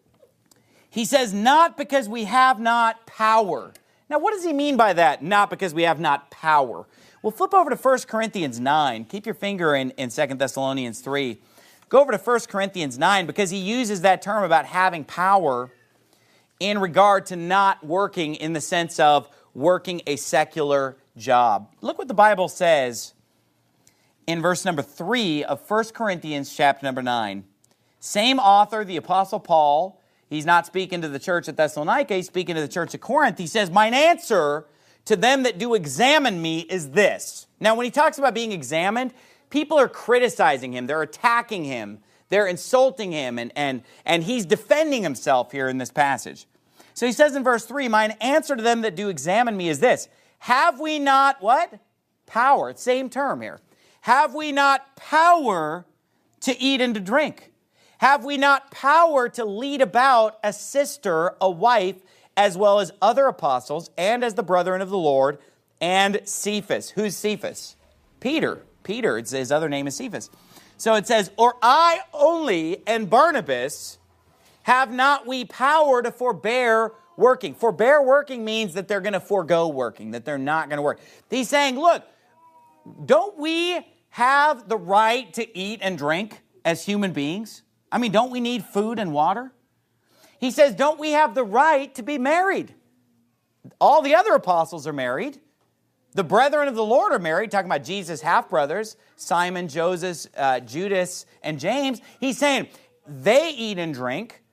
He says, not because we have not power. Now, what does he mean by that? Not because we have not power. Well, flip over to 1 Corinthians 9. Keep your finger in 2 Thessalonians 3. Go over to 1 Corinthians 9 because he uses that term about having power in regard to not working in the sense of working a secular job. Look what the Bible says in verse number 3 of 1 Corinthians chapter number 9. Same author, the Apostle Paul. He's not speaking to the church at Thessalonica. He's speaking to the church at Corinth. He says, mine answer to them that do examine me is this. Now, when he talks about being examined, people are criticizing him. They're attacking him. They're insulting him. And he's defending himself here in this passage. So he says in verse 3, mine answer to them that do examine me is this. Have we not, what? Power. It's the same term here. Have we not power to eat and to drink? Have we not power to lead about a sister, a wife, as well as other apostles, and as the brethren of the Lord, and Cephas? Who's Cephas? Peter. Peter, his other name is Cephas. So it says, or I only and Barnabas have not we power to forbear working. Forbear working means that they're going to forego working, that they're not going to work. He's saying, look, don't we have the right to eat and drink as human beings? I mean, don't we need food and water? He says, don't we have the right to be married? All the other apostles are married. The brethren of the Lord are married, talking about Jesus' half-brothers, Simon, Joseph, Judas, and James. He's saying, they eat and drink.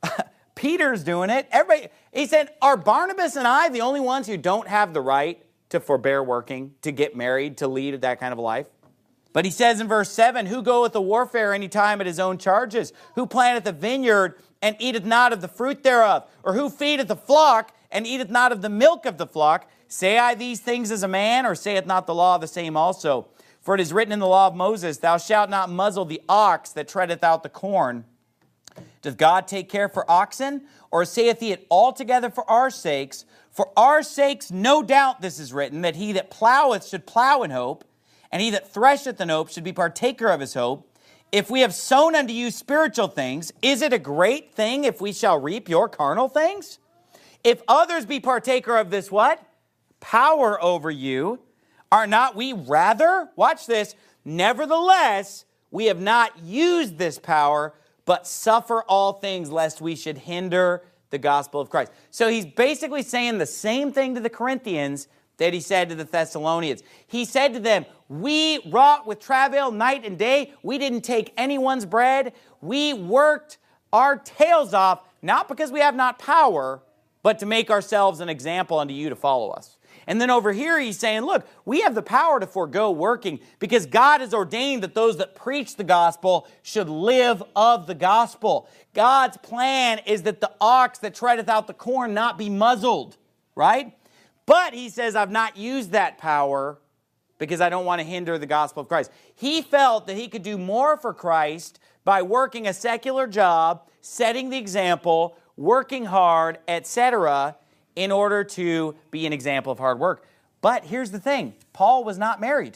Peter's doing it. Everybody. He said, are Barnabas and I the only ones who don't have the right to forbear working, to get married, to lead that kind of a life. But he says in verse 7, who goeth to warfare any time at his own charges? Who planteth a vineyard and eateth not of the fruit thereof? Or who feedeth the flock and eateth not of the milk of the flock? Say I these things as a man, or saith not the law the same also? For it is written in the law of Moses, thou shalt not muzzle the ox that treadeth out the corn. Doth God take care for oxen? Or saith he it altogether for our sakes? For our sakes, no doubt this is written, that he that ploweth should plow in hope, and he that thresheth in hope should be partaker of his hope. If we have sown unto you spiritual things, is it a great thing if we shall reap your carnal things? If others be partaker of this what? Power over you, are not we rather, watch this, nevertheless, we have not used this power, but suffer all things lest we should hinder the gospel of Christ. So he's basically saying the same thing to the Corinthians that he said to the Thessalonians. He said to them, we wrought with travail night and day. We didn't take anyone's bread. We worked our tails off, not because we have not power, but to make ourselves an example unto you to follow us. And then over here he's saying, look, we have the power to forego working because God has ordained that those that preach the gospel should live of the gospel. God's plan is that the ox that treadeth out the corn not be muzzled, right? But he says, I've not used that power because I don't want to hinder the gospel of Christ. He felt that he could do more for Christ by working a secular job, setting the example, working hard, etc., in order to be an example of hard work. But here's the thing. Paul was not married.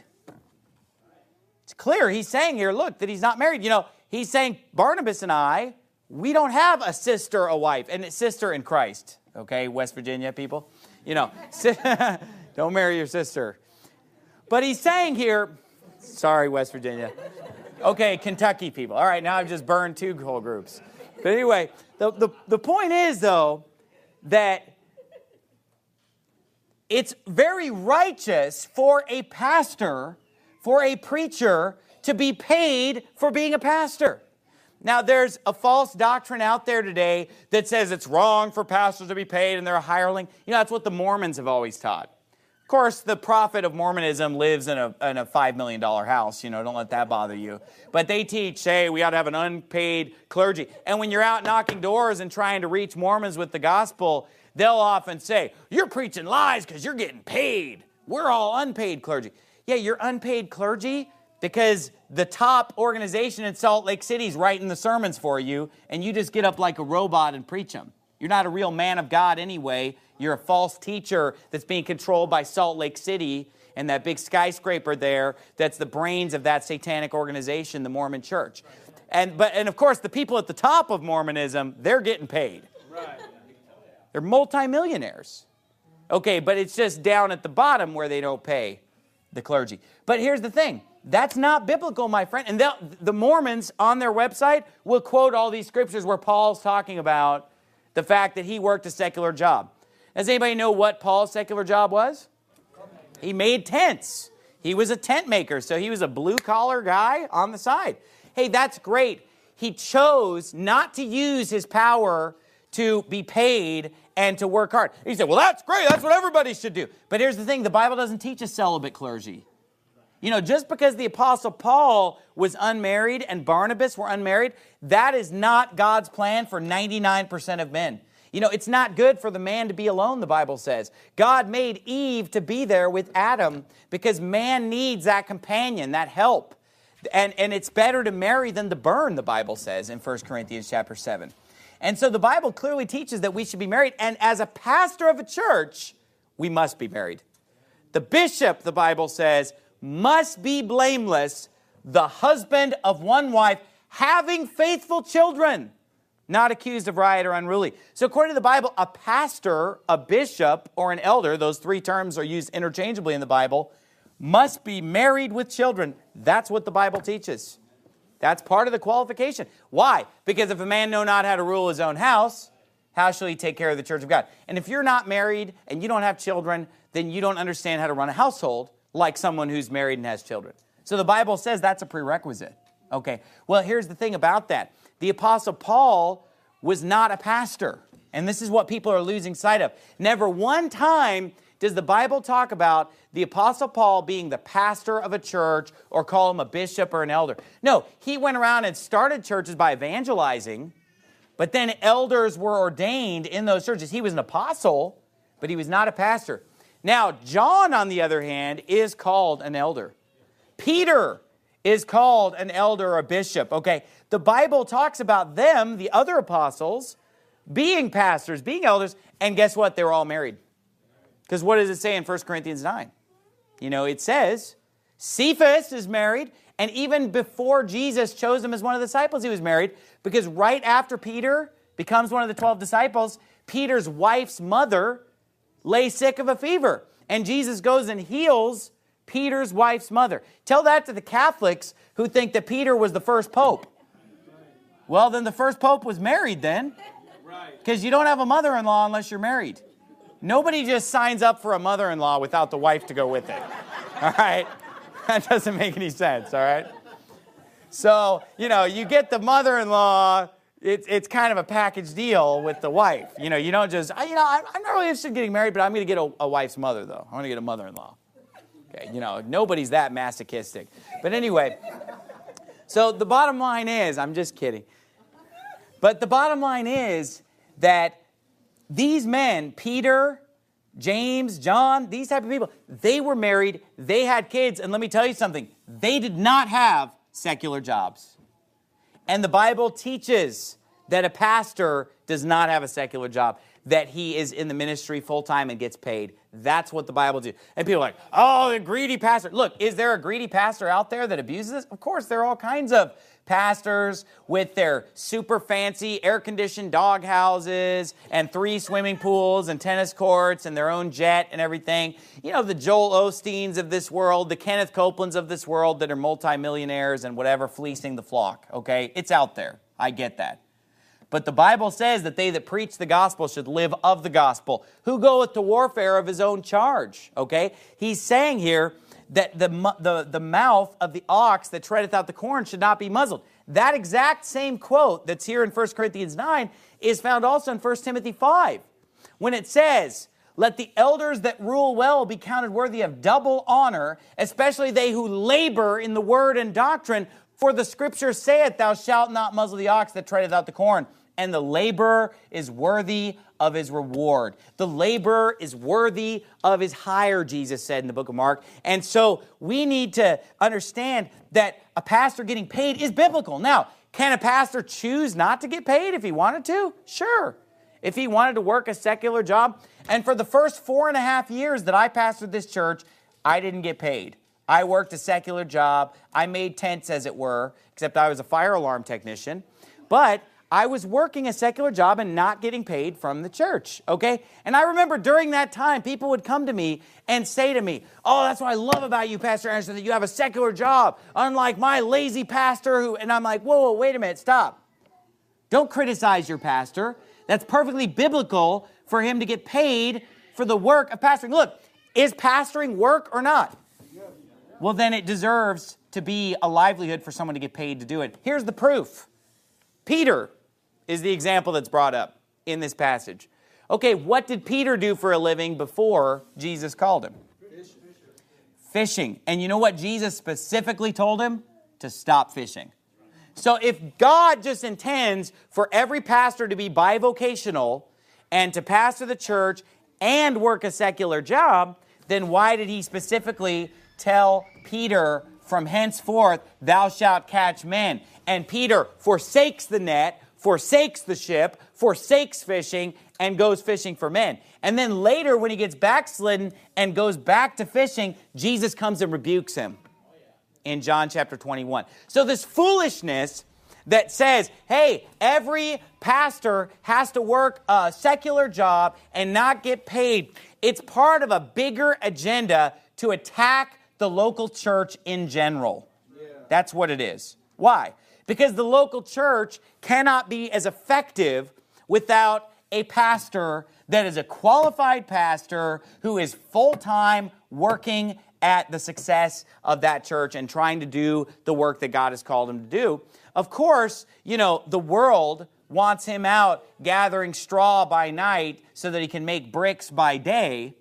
It's clear. He's saying here, look, that he's not married. You know, he's saying, Barnabas and I, we don't have a sister, a wife, and a sister in Christ. Okay, West Virginia people? You know, don't marry your sister. But he's saying here, sorry, West Virginia. Okay, Kentucky people. All right, now I've just burned two whole groups. But anyway, the point is, though, that it's very righteous for a pastor, for a preacher, to be paid for being a pastor. Now, there's a false doctrine out there today that says it's wrong for pastors to be paid and they're a hireling. You know, that's what the Mormons have always taught. Of course, the prophet of Mormonism lives in a $5 million house. You know, don't let that bother you. But they teach, say, we ought to have an unpaid clergy. And when you're out knocking doors and trying to reach Mormons with the gospel, they'll often say, you're preaching lies because you're getting paid. We're all unpaid clergy. Yeah, you're unpaid clergy because the top organization in Salt Lake City is writing the sermons for you, and you just get up like a robot and preach them. You're not a real man of God anyway. You're a false teacher that's being controlled by Salt Lake City and that big skyscraper there that's the brains of that satanic organization, the Mormon Church. And of course, the people at the top of Mormonism, they're getting paid. Right. They're multimillionaires. Okay, but it's just down at the bottom where they don't pay the clergy. But here's the thing. That's not biblical, my friend. And the Mormons on their website will quote all these scriptures where Paul's talking about the fact that he worked a secular job. Does anybody know what Paul's secular job was? He made tents. He was a tent maker, so he was a blue-collar guy on the side. Hey, that's great. He chose not to use his power to be paid and to work hard. He said, well, that's great. That's what everybody should do. But here's the thing. The Bible doesn't teach a celibate clergy. You know, just because the Apostle Paul was unmarried and Barnabas were unmarried, that is not God's plan for 99% of men. You know, it's not good for the man to be alone, the Bible says. God made Eve to be there with Adam because man needs that companion, that help. And it's better to marry than to burn, the Bible says in 1 Corinthians chapter 7. And so the Bible clearly teaches that we should be married. And as a pastor of a church, we must be married. The bishop, the Bible says, must be blameless, the husband of one wife, having faithful children, not accused of riot or unruly. So according to the Bible, a pastor, a bishop, or an elder, those three terms are used interchangeably in the Bible, must be married with children. That's what the Bible teaches. That's part of the qualification. Why? Because if a man know not how to rule his own house, how shall he take care of the church of God? And if you're not married and you don't have children, then you don't understand how to run a household like someone who's married and has children. So the Bible says that's a prerequisite. Okay, well, here's the thing about that. The Apostle Paul was not a pastor. And this is what people are losing sight of. Never one time does the Bible talk about the Apostle Paul being the pastor of a church or call him a bishop or an elder. No, he went around and started churches by evangelizing, but then elders were ordained in those churches. He was an apostle, but he was not a pastor. Now, John, on the other hand, is called an elder. Peter is called an elder or a bishop. Okay, the Bible talks about them, the other apostles, being pastors, being elders, and guess what? They were all married. Because what does it say in 1 Corinthians 9? You know, it says, Cephas is married, and even before Jesus chose him as one of the disciples, he was married, because right after Peter becomes one of the 12 disciples, Peter's wife's mother lay sick of a fever, and Jesus goes and heals Peter's wife's mother. Tell that to the Catholics who think that Peter was the first pope. Well, then the first pope was married then, because you don't have a mother-in-law unless you're married. Nobody just signs up for a mother-in-law without the wife to go with it. All right? That doesn't make any sense, all right? So, you know, you get the mother-in-law, it's kind of a package deal with the wife. You know, you don't just, I'm not really interested in getting married, but I'm going to get a wife's mother, though. I'm going to get a mother-in-law. Okay, you know, nobody's that masochistic. But anyway, so the bottom line is, I'm just kidding. But the bottom line is that these men, Peter, James, John, these type of people, they were married, they had kids, and let me tell you something, they did not have secular jobs. And the Bible teaches that a pastor does not have a secular job, that he is in the ministry full-time and gets paid. That's what the Bible does. And people are like, oh, the greedy pastor. Look, is there a greedy pastor out there that abuses this? Of course, there are all kinds of pastors with their super fancy air-conditioned dog houses and 3 swimming pools and tennis courts and their own jet and everything. You know, the Joel Osteens of this world, the Kenneth Copelands of this world that are multimillionaires and whatever, fleecing the flock, okay? It's out there. I get that. But the Bible says that they that preach the gospel should live of the gospel. Who goeth to warfare of his own charge, okay? He's saying here that the mouth of the ox that treadeth out the corn should not be muzzled. That exact same quote that's here in 1 Corinthians 9 is found also in 1 Timothy 5. When it says, let the elders that rule well be counted worthy of double honor, especially they who labor in the word and doctrine. For the scripture saith, thou shalt not muzzle the ox that treadeth out the corn. And the laborer is worthy of his reward. The laborer is worthy of his hire, Jesus said in the book of Mark. And so we need to understand that a pastor getting paid is biblical. Now, can a pastor choose not to get paid if he wanted to? Sure. If he wanted to work a secular job. And for the first 4.5 years that I pastored this church, I didn't get paid. I worked a secular job. I made tents, as it were, except I was a fire alarm technician. But I was working a secular job and not getting paid from the church, okay? And I remember during that time, people would come to me and say to me, oh, that's what I love about you, Pastor Anderson, that you have a secular job, unlike my lazy pastor who, and I'm like, whoa, wait a minute, stop. Don't criticize your pastor. That's perfectly biblical for him to get paid for the work of pastoring. Look, is pastoring work or not? Well, then it deserves to be a livelihood for someone to get paid to do it. Here's the proof. Peter is the example that's brought up in this passage. Okay, what did Peter do for a living before Jesus called him? Fishing. And you know what Jesus specifically told him? To stop fishing. So if God just intends for every pastor to be bivocational and to pastor the church and work a secular job, then why did he specifically tell Peter, from henceforth thou shalt catch men? And Peter forsakes the net, forsakes the ship, forsakes fishing, and goes fishing for men. And then later, when he gets backslidden and goes back to fishing, Jesus comes and rebukes him in John chapter 21. So this foolishness that says, hey, every pastor has to work a secular job and not get paid, it's part of a bigger agenda to attack the local church in general. That's what it is. Why? Because the local church cannot be as effective without a pastor that is a qualified pastor who is full-time working at the success of that church and trying to do the work that God has called him to do. Of course, you know, the world wants him out gathering straw by night so that he can make bricks by day.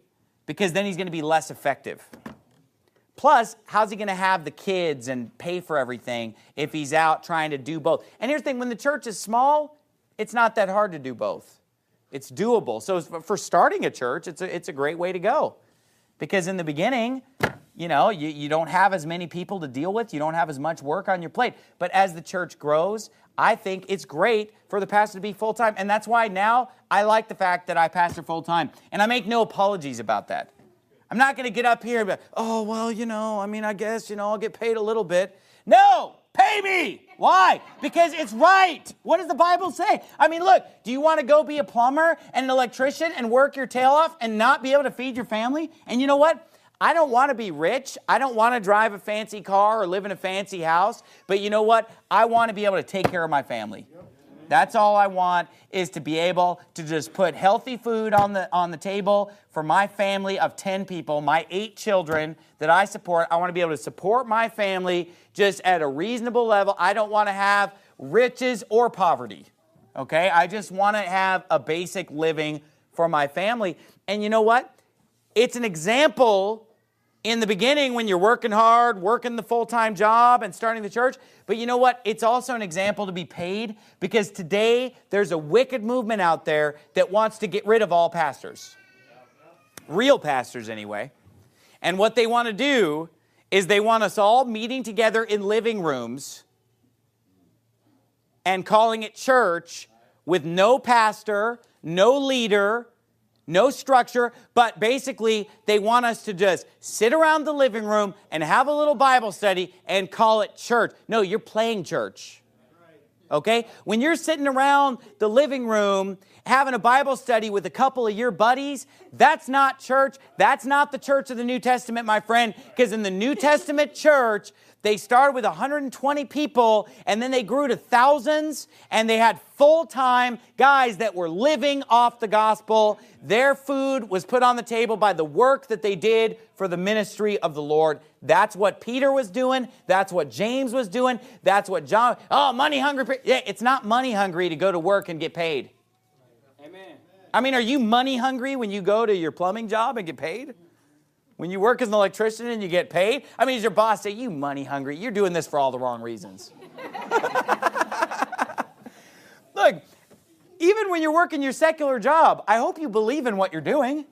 because then he's going to be less effective. Plus, how's he going to have the kids and pay for everything if he's out trying to do both? And here's the thing, when the church is small, it's not that hard to do both. It's doable. So for starting a church, it's a great way to go. Because in the beginning, you know, you don't have as many people to deal with. You don't have as much work on your plate. But as the church grows, I think it's great for the pastor to be full-time. And that's why now I like the fact that I pastor full-time. And I make no apologies about that. I'm not going to get up here and be, oh, well, you know, I mean, I guess, you know, I'll get paid a little bit. No, pay me. Why? Because it's right. What does the Bible say? I mean, look, do you want to go be a plumber and an electrician and work your tail off and not be able to feed your family? And you know what? I don't want to be rich. I don't want to drive a fancy car or live in a fancy house. But you know what? I want to be able to take care of my family. That's all I want, is to be able to just put healthy food on the table for my family of 10 people, my 8 children that I support. I want to be able to support my family just at a reasonable level. I don't want to have riches or poverty, okay? I just want to have a basic living for my family. And you know what? It's an example in the beginning when you're working hard, working the full-time job and starting the church. But you know what? It's also an example to be paid, because today there's a wicked movement out there that wants to get rid of all pastors. Real pastors anyway. And what they want to do is they want us all meeting together in living rooms and calling it church with no pastor, no leader, no structure, but basically they want us to just sit around the living room and have a little Bible study and call it church. No, you're playing church. Okay? When you're sitting around the living room having a Bible study with a couple of your buddies, that's not church. That's not the church of the New Testament, my friend, because in the New Testament church, they started with 120 people, and then they grew to thousands, and they had full-time guys that were living off the gospel. Their food was put on the table by the work that they did for the ministry of the Lord. That's what Peter was doing. That's what James was doing. That's what John... Oh, money hungry. Yeah, it's not money hungry to go to work and get paid. Amen. I mean, are you money hungry when you go to your plumbing job and get paid? When you work as an electrician and you get paid? I mean, does your boss say, you money hungry? You're doing this for all the wrong reasons. Look, even when you're working your secular job, I hope you believe in what you're doing.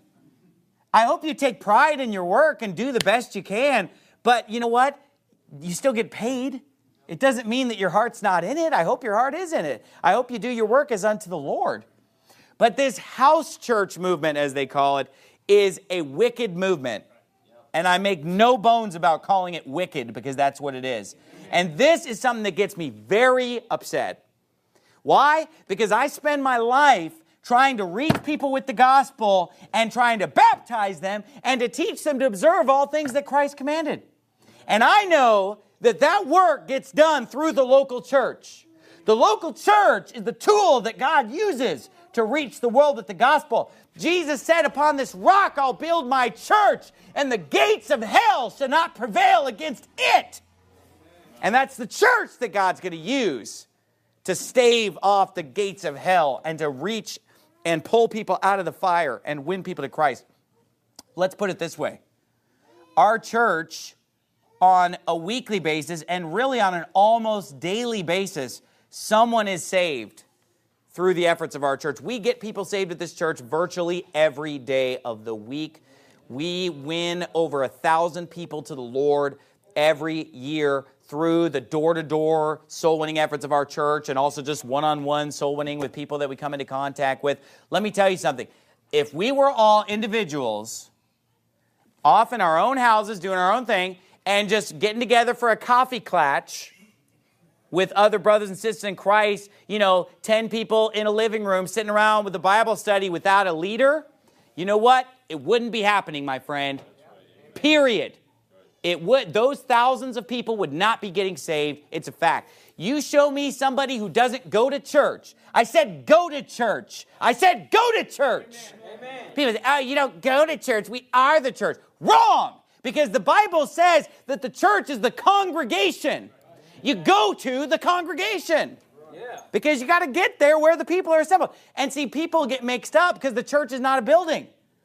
I hope you take pride in your work and do the best you can. But you know what? You still get paid. It doesn't mean that your heart's not in it. I hope your heart is in it. I hope you do your work as unto the Lord. But this house church movement, as they call it, is a wicked movement. And I make no bones about calling it wicked, because that's what it is. And this is something that gets me very upset. Why? Because I spend my life trying to reach people with the gospel and trying to baptize them and to teach them to observe all things that Christ commanded. And I know that that work gets done through the local church. The local church is the tool that God uses to reach the world with the gospel. Jesus said, upon this rock I'll build my church, and the gates of hell shall not prevail against it. And that's the church that God's going to use to stave off the gates of hell and to reach and pull people out of the fire and win people to Christ. Let's put it this way. Our church, on a weekly basis and really on an almost daily basis, someone is saved through the efforts of our church. We get people saved at this church virtually every day of the week. We win over 1,000 people to the Lord every year through the door-to-door soul winning efforts of our church, and also just one-on-one soul winning with people that we come into contact with. Let me tell you something. If we were all individuals, off in our own houses, doing our own thing, and just getting together for a coffee clatch with other brothers and sisters in Christ, 10 people in a living room sitting around with a Bible study without a leader, you know what? It wouldn't be happening, my friend. Period. Those thousands of people would not be getting saved. It's a fact. You show me somebody who doesn't go to church. I said go to church. I said go to church. Amen. People say, oh, you don't go to church. We are the church. Wrong! Because the Bible says that the church is the congregation. You go to the congregation. Yeah. Because you got to get there where the people are assembled. And see, people get mixed up because the church is not a building.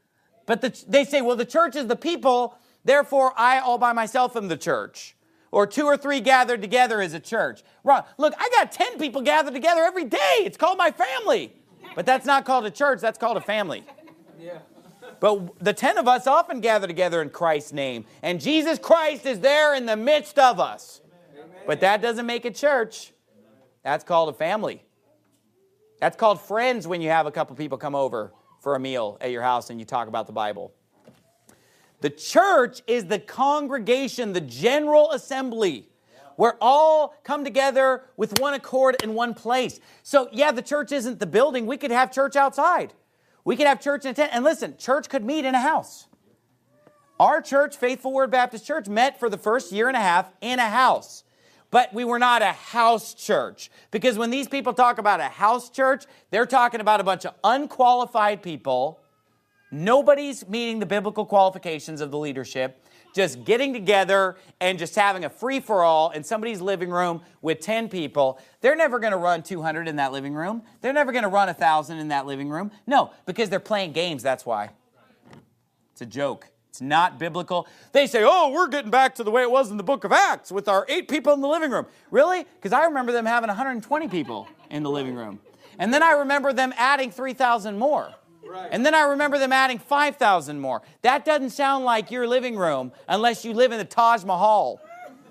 But they say, well, the church is the people, therefore I all by myself am the church. Or 2 or 3 gathered together is a church. Wrong. Look, I got 10 people gathered together every day. It's called my family. But that's not called a church. That's called a family. Yeah. But the 10 of us often gather together in Christ's name. And Jesus Christ is there in the midst of us. Amen. But that doesn't make a church. That's called a family. That's called friends when you have a couple people come over for a meal at your house and you talk about the Bible. The church is the congregation, the general assembly, where all come together with one accord in one place. So, yeah, the church isn't the building. We could have church outside. We could have church in a tent. And listen, church could meet in a house. Our church, Faithful Word Baptist Church, met for the first year and a half in a house. But we were not a house church. Because when these people talk about a house church, they're talking about a bunch of unqualified people. Nobody's meeting the biblical qualifications of the leadership. Just getting together and just having a free-for-all in somebody's living room with 10 people. They're never going to run 200 in that living room. They're never going to run 1,000 in that living room. No, because they're playing games, that's why. It's a joke. It's not biblical. They say, oh, we're getting back to the way it was in the book of Acts with our 8 people in the living room. Really? Because I remember them having 120 people in the living room. And then I remember them adding 3,000 more. Right. And then I remember them adding 5,000 more. That doesn't sound like your living room unless you live in the Taj Mahal.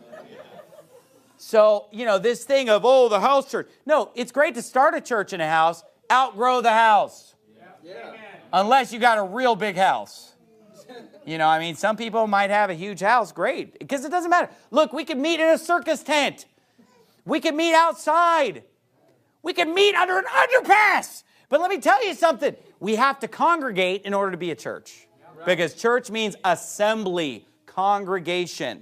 So, this thing of, the house church. No, it's great to start a church in a house. Outgrow the house. Yeah. Unless you got a real big house. Some people might have a huge house. Great. Because it doesn't matter. Look, we could meet in a circus tent. We could meet outside. We could meet under an underpass. But let me tell you something. We have to congregate in order to be a church. Because church means assembly, congregation.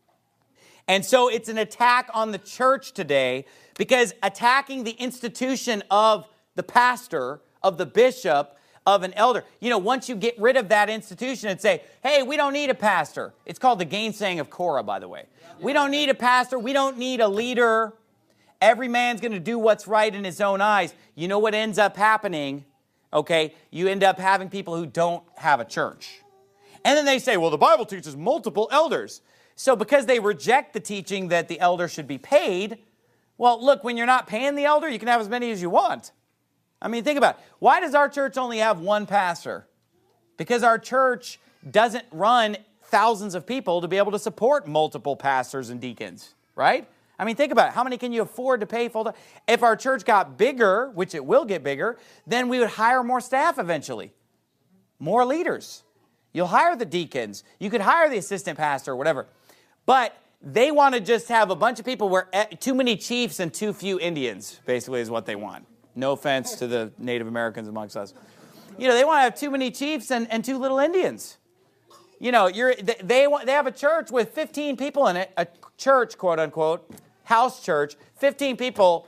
And so it's an attack on the church today because attacking the institution of the pastor, of the bishop, of an elder. Once you get rid of that institution and say, hey, we don't need a pastor. It's called the gainsaying of Korah, by the way. We don't need a pastor. We don't need a leader. Every man's going to do what's right in his own eyes. You know what ends up happening? Okay, you end up having people who don't have a church. And then they say, well, the Bible teaches multiple elders. So because they reject the teaching that the elder should be paid, well, look, when you're not paying the elder, you can have as many as you want. Think about it. Why does our church only have one pastor? Because our church doesn't run thousands of people to be able to support multiple pastors and deacons, right? Think about it. How many can you afford to pay full time? If our church got bigger, which it will get bigger, then we would hire more staff eventually. More leaders. You'll hire the deacons. You could hire the assistant pastor or whatever. But they want to just have a bunch of people where too many chiefs and too few Indians, basically, is what they want. No offense to the Native Americans amongst us. They want to have too many chiefs and too little Indians. They have a church with 15 people in it, a church, quote unquote, house church, 15 people,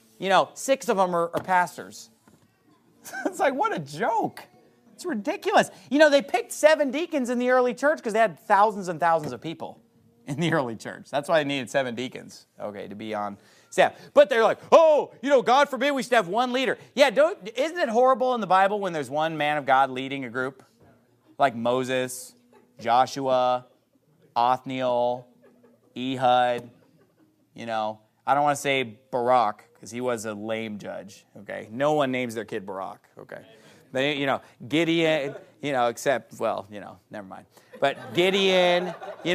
6 of them are pastors. It's like, what a joke. It's ridiculous. They picked 7 deacons in the early church because they had thousands and thousands of people in the early church. That's why they needed 7 deacons, to be on staff. But they're like, God forbid we should have one leader. Yeah, isn't it horrible in the Bible when there's one man of God leading a group? Like Moses, Joshua, Othniel, Ehud, I don't want to say Barak because he was a lame judge, okay? No one names their kid Barak, okay? They, Gideon, except, never mind. But Gideon,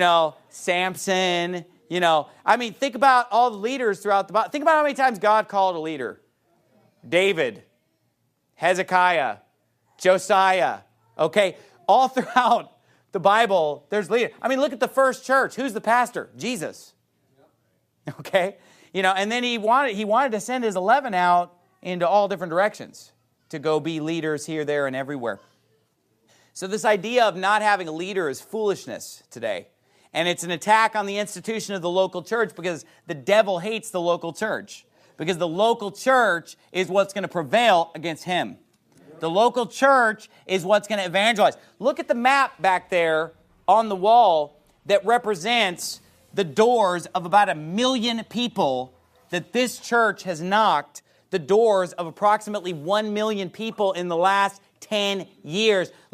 Samson, think about all the leaders throughout the Bible. Think about how many times God called a leader. David, Hezekiah, Josiah, okay? All throughout the Bible, there's leaders. Look at the first church. Who's the pastor? Jesus. Okay? And then he wanted to send his 11 out into all different directions to go be leaders here, there, and everywhere. So this idea of not having a leader is foolishness today. And it's an attack on the institution of the local church because the devil hates the local church. Because the local church is what's going to prevail against him. The local church is what's going to evangelize. Look at the map back there on the wall that represents the doors of about 1 million people that this church has knocked the doors of approximately 1 million people in the last 10 years. Look,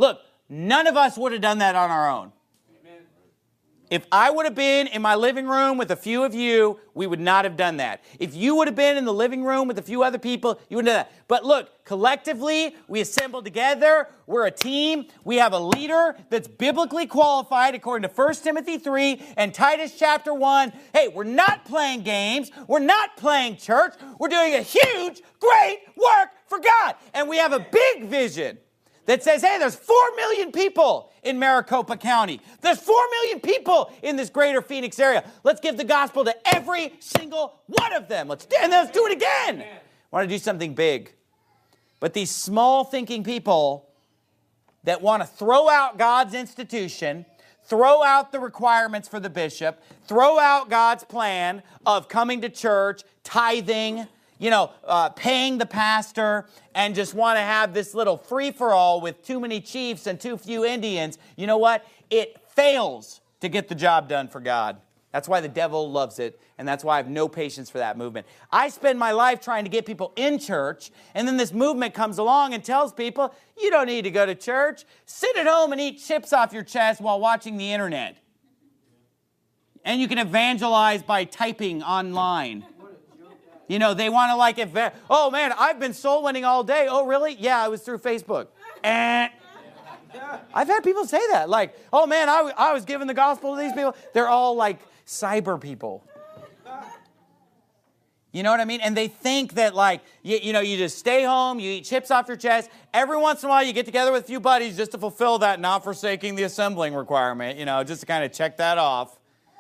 none of us would have done that on our own. If I would have been in my living room with a few of you, we would not have done that. If you would have been in the living room with a few other people, you would have done that. But look, collectively, we assembled together. We're a team. We have a leader that's biblically qualified according to 1 Timothy 3 and Titus chapter 1. Hey, we're not playing games. We're not playing church. We're doing a huge, great work for God. And we have a big vision that says, hey, there's 4 million people in Maricopa County. There's 4 million people in this greater Phoenix area. Let's give the gospel to every single one of them. Let's do it again. I want to do something big. But these small thinking people that want to throw out God's institution, throw out the requirements for the bishop, throw out God's plan of coming to church, tithing, paying the pastor, and just want to have this little free-for-all with too many chiefs and too few Indians, you know what? It fails to get the job done for God. That's why the devil loves it, and that's why I have no patience for that movement. I spend my life trying to get people in church, and then this movement comes along and tells people, you don't need to go to church. Sit at home and eat chips off your chest while watching the internet. And you can evangelize by typing online. They want to oh man, I've been soul winning all day. Oh really? Yeah, I was through Facebook. I've had people say that. Like, oh man, I was giving the gospel to these people. They're all like cyber people. You know what I mean? And they think that you just stay home, you eat chips off your chest. Every once in a while you get together with a few buddies just to fulfill that not forsaking the assembling requirement, just to kind of check that off.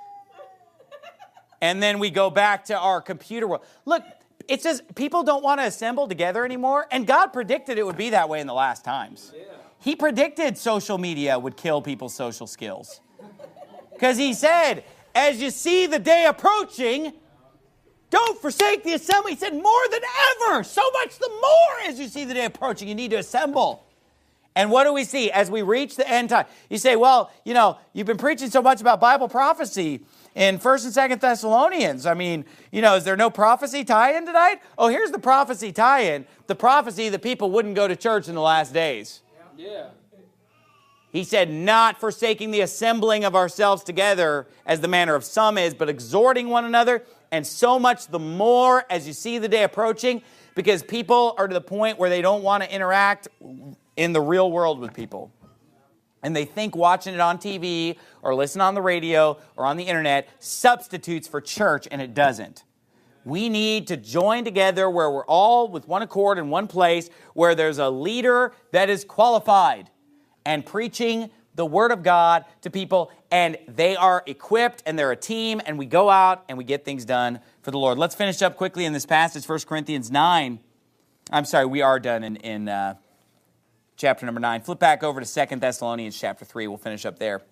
And then we go back to our computer world. Look, it's just people don't want to assemble together anymore. And God predicted it would be that way in the last times. Yeah. He predicted social media would kill people's social skills. Because he said, as you see the day approaching, don't forsake the assembly. He said, more than ever, so much the more as you see the day approaching, you need to assemble. And what do we see as we reach the end time? You say, well, you've been preaching so much about Bible prophecy in 1 and 2 Thessalonians. I mean, is there no prophecy tie-in tonight? Oh, here's the prophecy tie-in. The prophecy that people wouldn't go to church in the last days. Yeah. He said, not forsaking the assembling of ourselves together as the manner of some is, but exhorting one another, and so much the more as you see the day approaching, because people are to the point where they don't want to interact in the real world with people. And they think watching it on TV or listening on the radio or on the internet substitutes for church, and it doesn't. We need to join together where we're all with one accord in one place, where there's a leader that is qualified and preaching the Word of God to people, and they are equipped and they're a team, and we go out and we get things done for the Lord. Let's finish up quickly in this passage, 1 Corinthians 9. I'm sorry, we are done in chapter number 9. Flip back over to 2 Thessalonians chapter 3. We'll finish up there.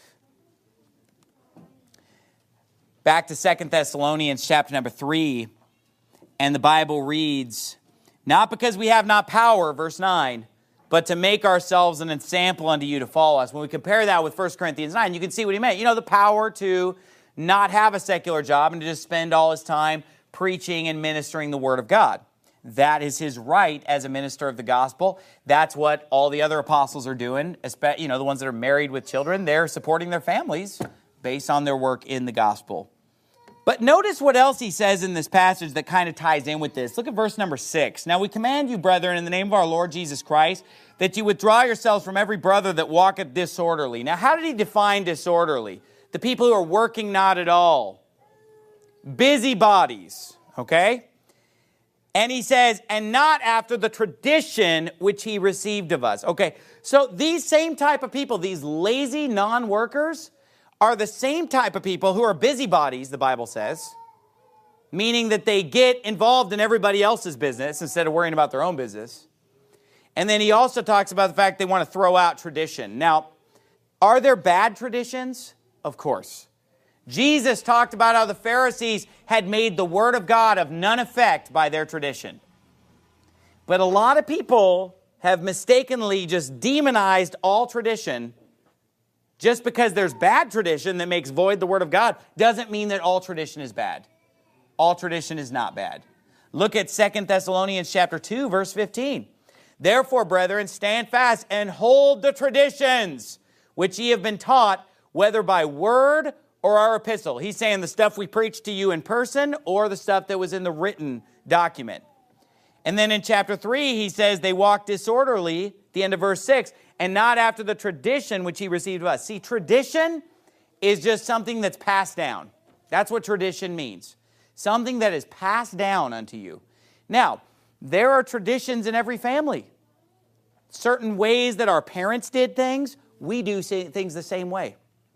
Back to 2 Thessalonians chapter number 3. And the Bible reads, not because we have not power, verse 9, but to make ourselves an example unto you to follow us. When we compare that with 1 Corinthians 9, you can see what he meant. The power to not have a secular job and to just spend all his time preaching and ministering the Word of God. That is his right as a minister of the gospel. That's what all the other apostles are doing. The ones that are married with children, they're supporting their families based on their work in the gospel. But notice what else he says in this passage that kind of ties in with this. Look at verse number 6. Now we command you, brethren, in the name of our Lord Jesus Christ, that you withdraw yourselves from every brother that walketh disorderly. Now how did he define disorderly? The people who are working not at all. Busybodies, okay? And he says, and not after the tradition which he received of us. Okay, so these same type of people, these lazy non-workers, are the same type of people who are busybodies, the Bible says, meaning that they get involved in everybody else's business instead of worrying about their own business. And then he also talks about the fact they want to throw out tradition. Now, are there bad traditions? Of course. Jesus talked about how the Pharisees had made the Word of God of none effect by their tradition. But a lot of people have mistakenly just demonized all tradition. Just because there's bad tradition that makes void the Word of God doesn't mean that all tradition is bad. All tradition is not bad. Look at 2 Thessalonians chapter 2, verse 15. Therefore, brethren, stand fast and hold the traditions which ye have been taught, whether by word or our epistle. He's saying the stuff we preached to you in person or the stuff that was in the written document. And then in chapter 3, he says they walked disorderly, the end of verse 6, and not after the tradition which he received of us. See, tradition is just something that's passed down. That's what tradition means. Something that is passed down unto you. Now, there are traditions in every family. Certain ways that our parents did things, we do things the same way.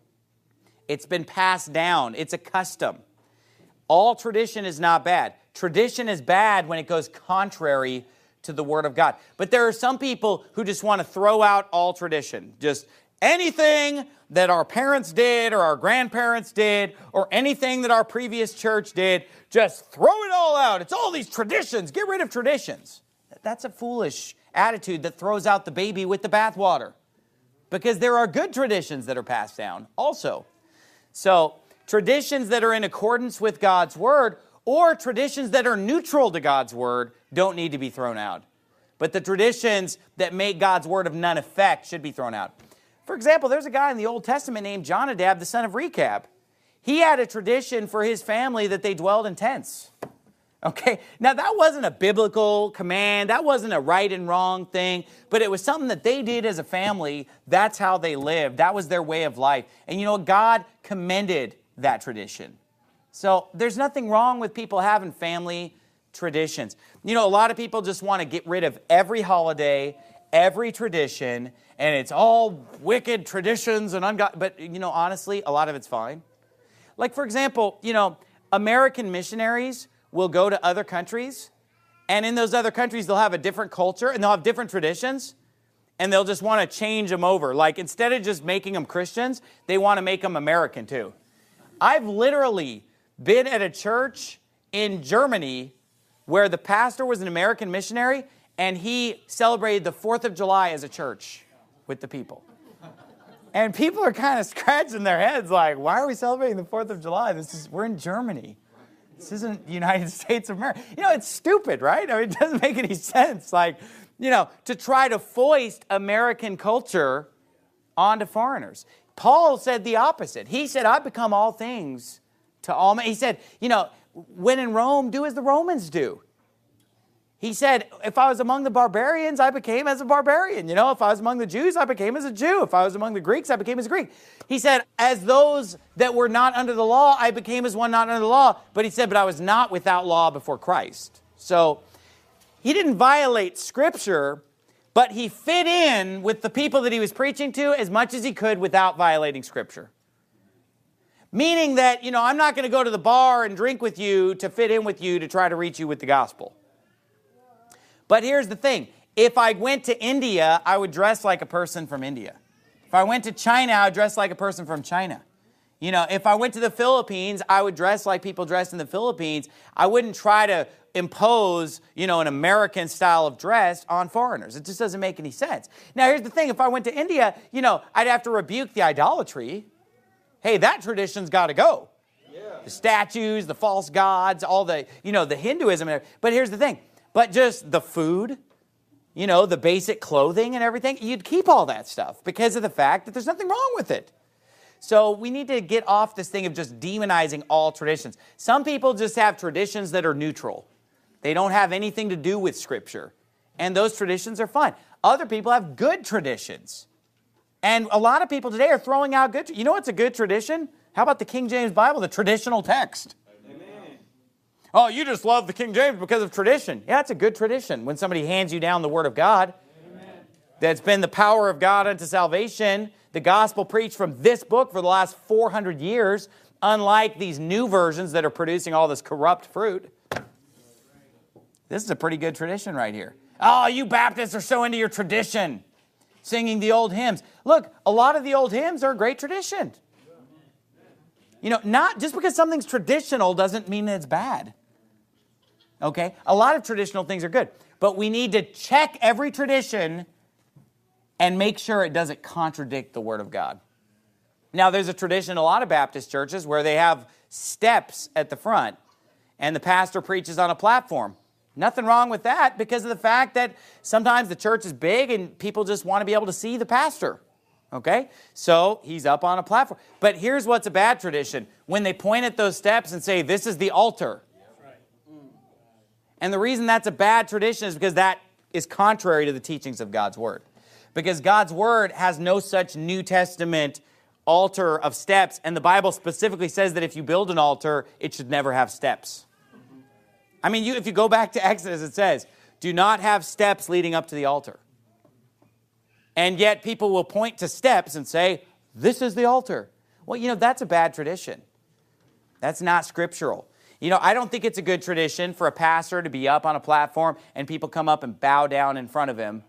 It's been passed down. It's a custom. All tradition is not bad. Tradition is bad when it goes contrary to the Word of God. But there are some people who just want to throw out all tradition. Just anything that our parents did or our grandparents did or anything that our previous church did, just throw it all out. It's all these traditions. Get rid of traditions. That's a foolish attitude that throws out the baby with the bathwater. Because there are good traditions that are passed down also. So, traditions that are in accordance with God's Word or traditions that are neutral to God's Word don't need to be thrown out. But the traditions that make God's Word of none effect should be thrown out. For example, there's a guy in the Old Testament named Jonadab, the son of Rechab. He had a tradition for his family that they dwelled in tents. Okay, now that wasn't a biblical command. That wasn't a right and wrong thing. But it was something that they did as a family. That's how they lived. That was their way of life. And you know, God commended that tradition. So there's nothing wrong with people having family traditions. You know, a lot of people just want to get rid of every holiday, every tradition, and it's all wicked traditions and ungodly. But, you know, honestly, a lot of it's fine. Like, for example, you know, American missionaries will go to other countries, and in those other countries, they'll have a different culture, and they'll have different traditions, and they'll just want to change them over. Like, instead of just making them Christians, they want to make them American, too. I've literally been at a church in Germany where the pastor was an American missionary, and he celebrated the 4th of July as a church with the people. And people are kind of scratching their heads like, why are we celebrating the 4th of July? We're in Germany. This isn't the United States of America. You know, it's stupid, right? I mean, it doesn't make any sense. Like, you know, to try to foist American culture onto foreigners. Paul said the opposite. He said, I've become all things to all men. He said, you know, when in Rome, do as the Romans do. He said, if I was among the barbarians, I became as a barbarian. You know, if I was among the Jews, I became as a Jew. If I was among the Greeks, I became as a Greek. He said, as those that were not under the law, I became as one not under the law. But he said, but I was not without law before Christ. So he didn't violate Scripture, but he fit in with the people that he was preaching to as much as he could without violating Scripture. Meaning that, you know, I'm not going to go to the bar and drink with you to fit in with you to try to reach you with the gospel. But here's the thing. If I went to India, I would dress like a person from India. If I went to China, I would dress like a person from China. You know, if I went to the Philippines, I would dress like people dressed in the Philippines. I wouldn't try to impose, you know, an American style of dress on foreigners. It just doesn't make any sense. Now, here's the thing. If I went to India, you know, I'd have to rebuke the idolatry. Hey, that tradition's got to go. Yeah. The statues, the false gods, all the, you know, the Hinduism. But here's the thing. But just the food, you know, the basic clothing and everything, you'd keep all that stuff because of the fact that there's nothing wrong with it. So we need to get off this thing of just demonizing all traditions. Some people just have traditions that are neutral. They don't have anything to do with Scripture. And those traditions are fine. Other people have good traditions. And a lot of people today are throwing out good. You know what's a good tradition? How about the King James Bible, the traditional text? Oh, you just love the King James because of tradition. Yeah, it's a good tradition when somebody hands you down the Word of God. Amen. That's been the power of God unto salvation. The gospel preached from this book for the last 400 years, unlike these new versions that are producing all this corrupt fruit. This is a pretty good tradition right here. Oh, you Baptists are so into your tradition, singing the old hymns. Look, a lot of the old hymns are a great tradition. You know, not just because something's traditional doesn't mean that it's bad. Okay? A lot of traditional things are good. But we need to check every tradition and make sure it doesn't contradict the Word of God. Now, there's a tradition in a lot of Baptist churches where they have steps at the front and the pastor preaches on a platform. Nothing wrong with that because of the fact that sometimes the church is big and people just want to be able to see the pastor. Okay? So he's up on a platform. But here's what's a bad tradition. When they point at those steps and say, this is the altar. And the reason that's a bad tradition is because that is contrary to the teachings of God's Word. Because God's Word has no such New Testament altar of steps. And the Bible specifically says that if you build an altar, it should never have steps. I mean, if you go back to Exodus, it says, do not have steps leading up to the altar. And yet people will point to steps and say, this is the altar. Well, that's a bad tradition. That's not scriptural. I don't think it's a good tradition for a pastor to be up on a platform and people come up and bow down in front of him,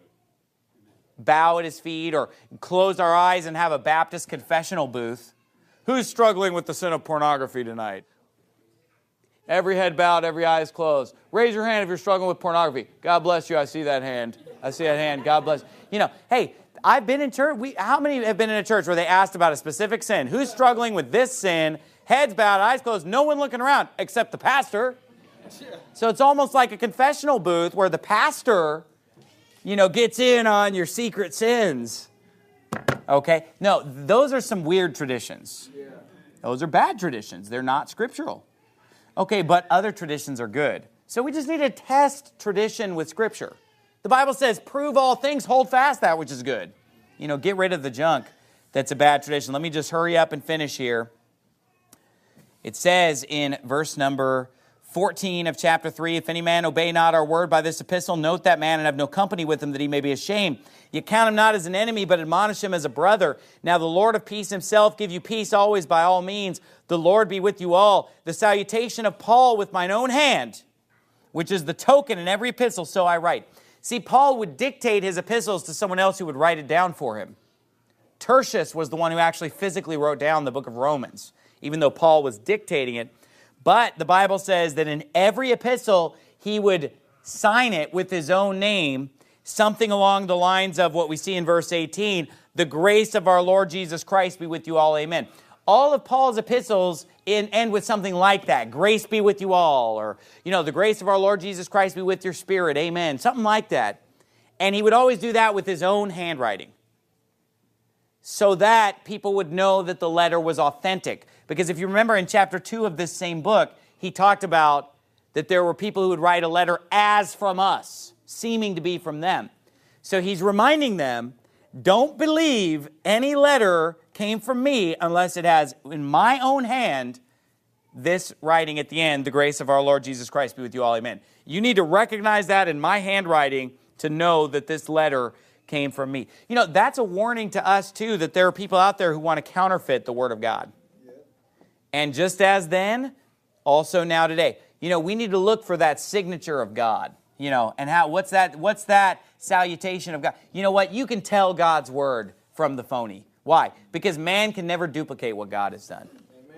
bow at his feet, or close our eyes and have a Baptist confessional booth. Who's struggling with the sin of pornography tonight? Every head bowed, every eye is closed. Raise your hand if you're struggling with pornography. God bless you. I see that hand. I see that hand. God bless. Hey, I've been in church. How many have been in a church where they asked about a specific sin? Who's struggling with this sin? Heads bowed, eyes closed, no one looking around except the pastor. So it's almost like a confessional booth where the pastor, gets in on your secret sins. Okay? No, those are some weird traditions. Those are bad traditions. They're not scriptural. Okay, but other traditions are good. So we just need to test tradition with Scripture. The Bible says, prove all things, hold fast that which is good. Get rid of the junk that's a bad tradition. Let me just hurry up and finish here. It says in verse number 14 of chapter 3, if any man obey not our word by this epistle, note that man and have no company with him that he may be ashamed. You count him not as an enemy, but admonish him as a brother. Now the Lord of peace himself give you peace always by all means. The Lord be with you all. The salutation of Paul with mine own hand, which is the token in every epistle, so I write. See, Paul would dictate his epistles to someone else who would write it down for him. Tertius was the one who actually physically wrote down the book of Romans, even though Paul was dictating it. But the Bible says that in every epistle, he would sign it with his own name, something along the lines of what we see in verse 18, the grace of our Lord Jesus Christ be with you all, amen. All of Paul's epistles end with something like that. Grace be with you all, or, the grace of our Lord Jesus Christ be with your spirit, amen. Something like that. And he would always do that with his own handwriting, so that people would know that the letter was authentic. Because if you remember in chapter 2 of this same book, he talked about that there were people who would write a letter as from us, seeming to be from them. So he's reminding them, don't believe any letter came from me unless it has in my own hand this writing at the end, the grace of our Lord Jesus Christ be with you all, amen. You need to recognize that in my handwriting to know that this letter came from me. That's a warning to us too, that there are people out there who want to counterfeit the Word of God. And just as then, also now today. We need to look for that signature of God. And what's that salutation of God? You know what? You can tell God's Word from the phony. Why? Because man can never duplicate what God has done.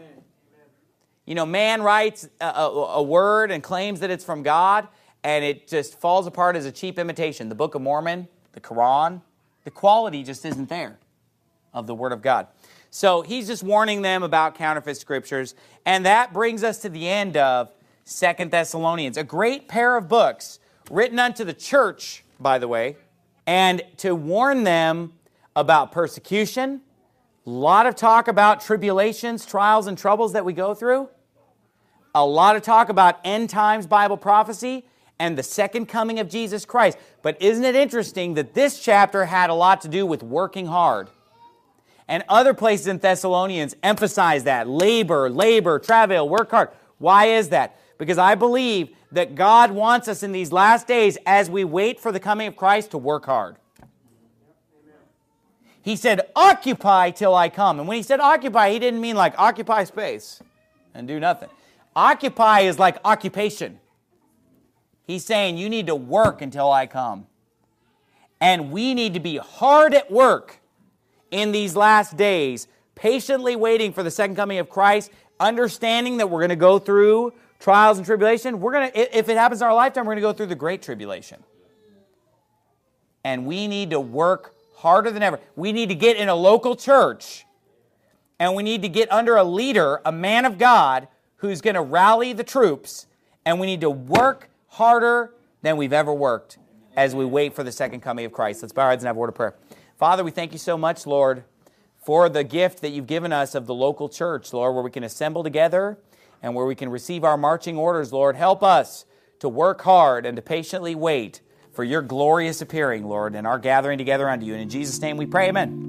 Amen. Man writes a word and claims that it's from God, and it just falls apart as a cheap imitation. The Book of Mormon, the Quran, the quality just isn't there of the Word of God. So he's just warning them about counterfeit scriptures. And that brings us to the end of 2 Thessalonians, a great pair of books written unto the church, by the way, and to warn them about persecution, a lot of talk about tribulations, trials, and troubles that we go through, a lot of talk about end times Bible prophecy, and the second coming of Jesus Christ. But isn't it interesting that this chapter had a lot to do with working hard? And other places in Thessalonians emphasize that. Labor, travail, work hard. Why is that? Because I believe that God wants us in these last days, as we wait for the coming of Christ, to work hard. He said, occupy till I come. And when he said occupy, he didn't mean like occupy space and do nothing. Occupy is like occupation. He's saying you need to work until I come. And we need to be hard at work in these last days, patiently waiting for the second coming of Christ, understanding that we're going to go through trials and tribulation. If it happens in our lifetime, we're going to go through the great tribulation. And we need to work harder than ever. We need to get in a local church, and we need to get under a leader, a man of God, who's going to rally the troops, and we need to work harder than we've ever worked as we wait for the second coming of Christ. Let's bow our heads and have a word of prayer. Father, we thank you so much, Lord, for the gift that you've given us of the local church, Lord, where we can assemble together and where we can receive our marching orders, Lord. Help us to work hard and to patiently wait for your glorious appearing, Lord, and our gathering together unto you. And in Jesus' name we pray, amen.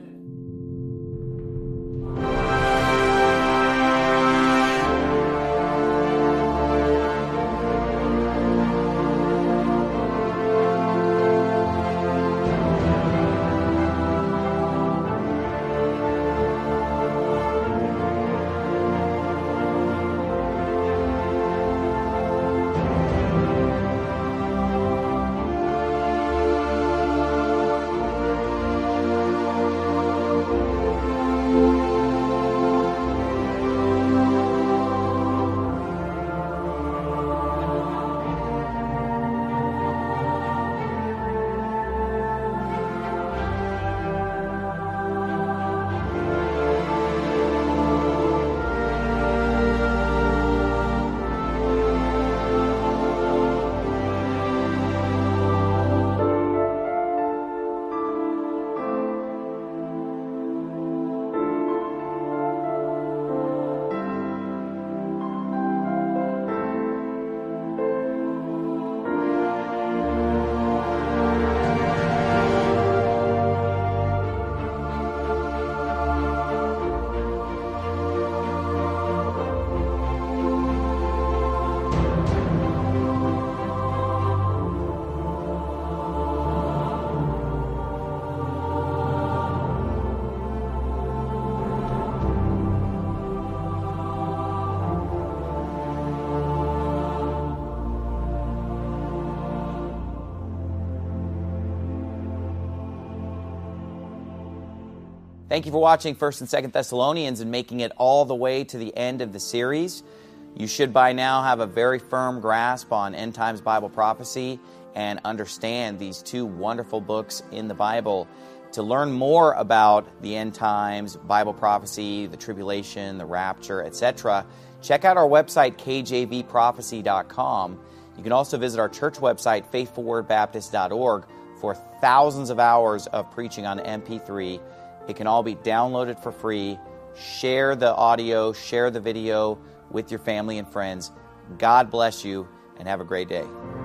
Thank you for watching 1st and 2nd Thessalonians and making it all the way to the end of the series. You should by now have a very firm grasp on end times Bible prophecy and understand these two wonderful books in the Bible. To learn more about the end times, Bible prophecy, the tribulation, the rapture, etc., check out our website, kjvprophecy.com. You can also visit our church website, faithfulwordbaptist.org, for thousands of hours of preaching on MP3. It can all be downloaded for free. Share the audio, share the video with your family and friends. God bless you, and have a great day.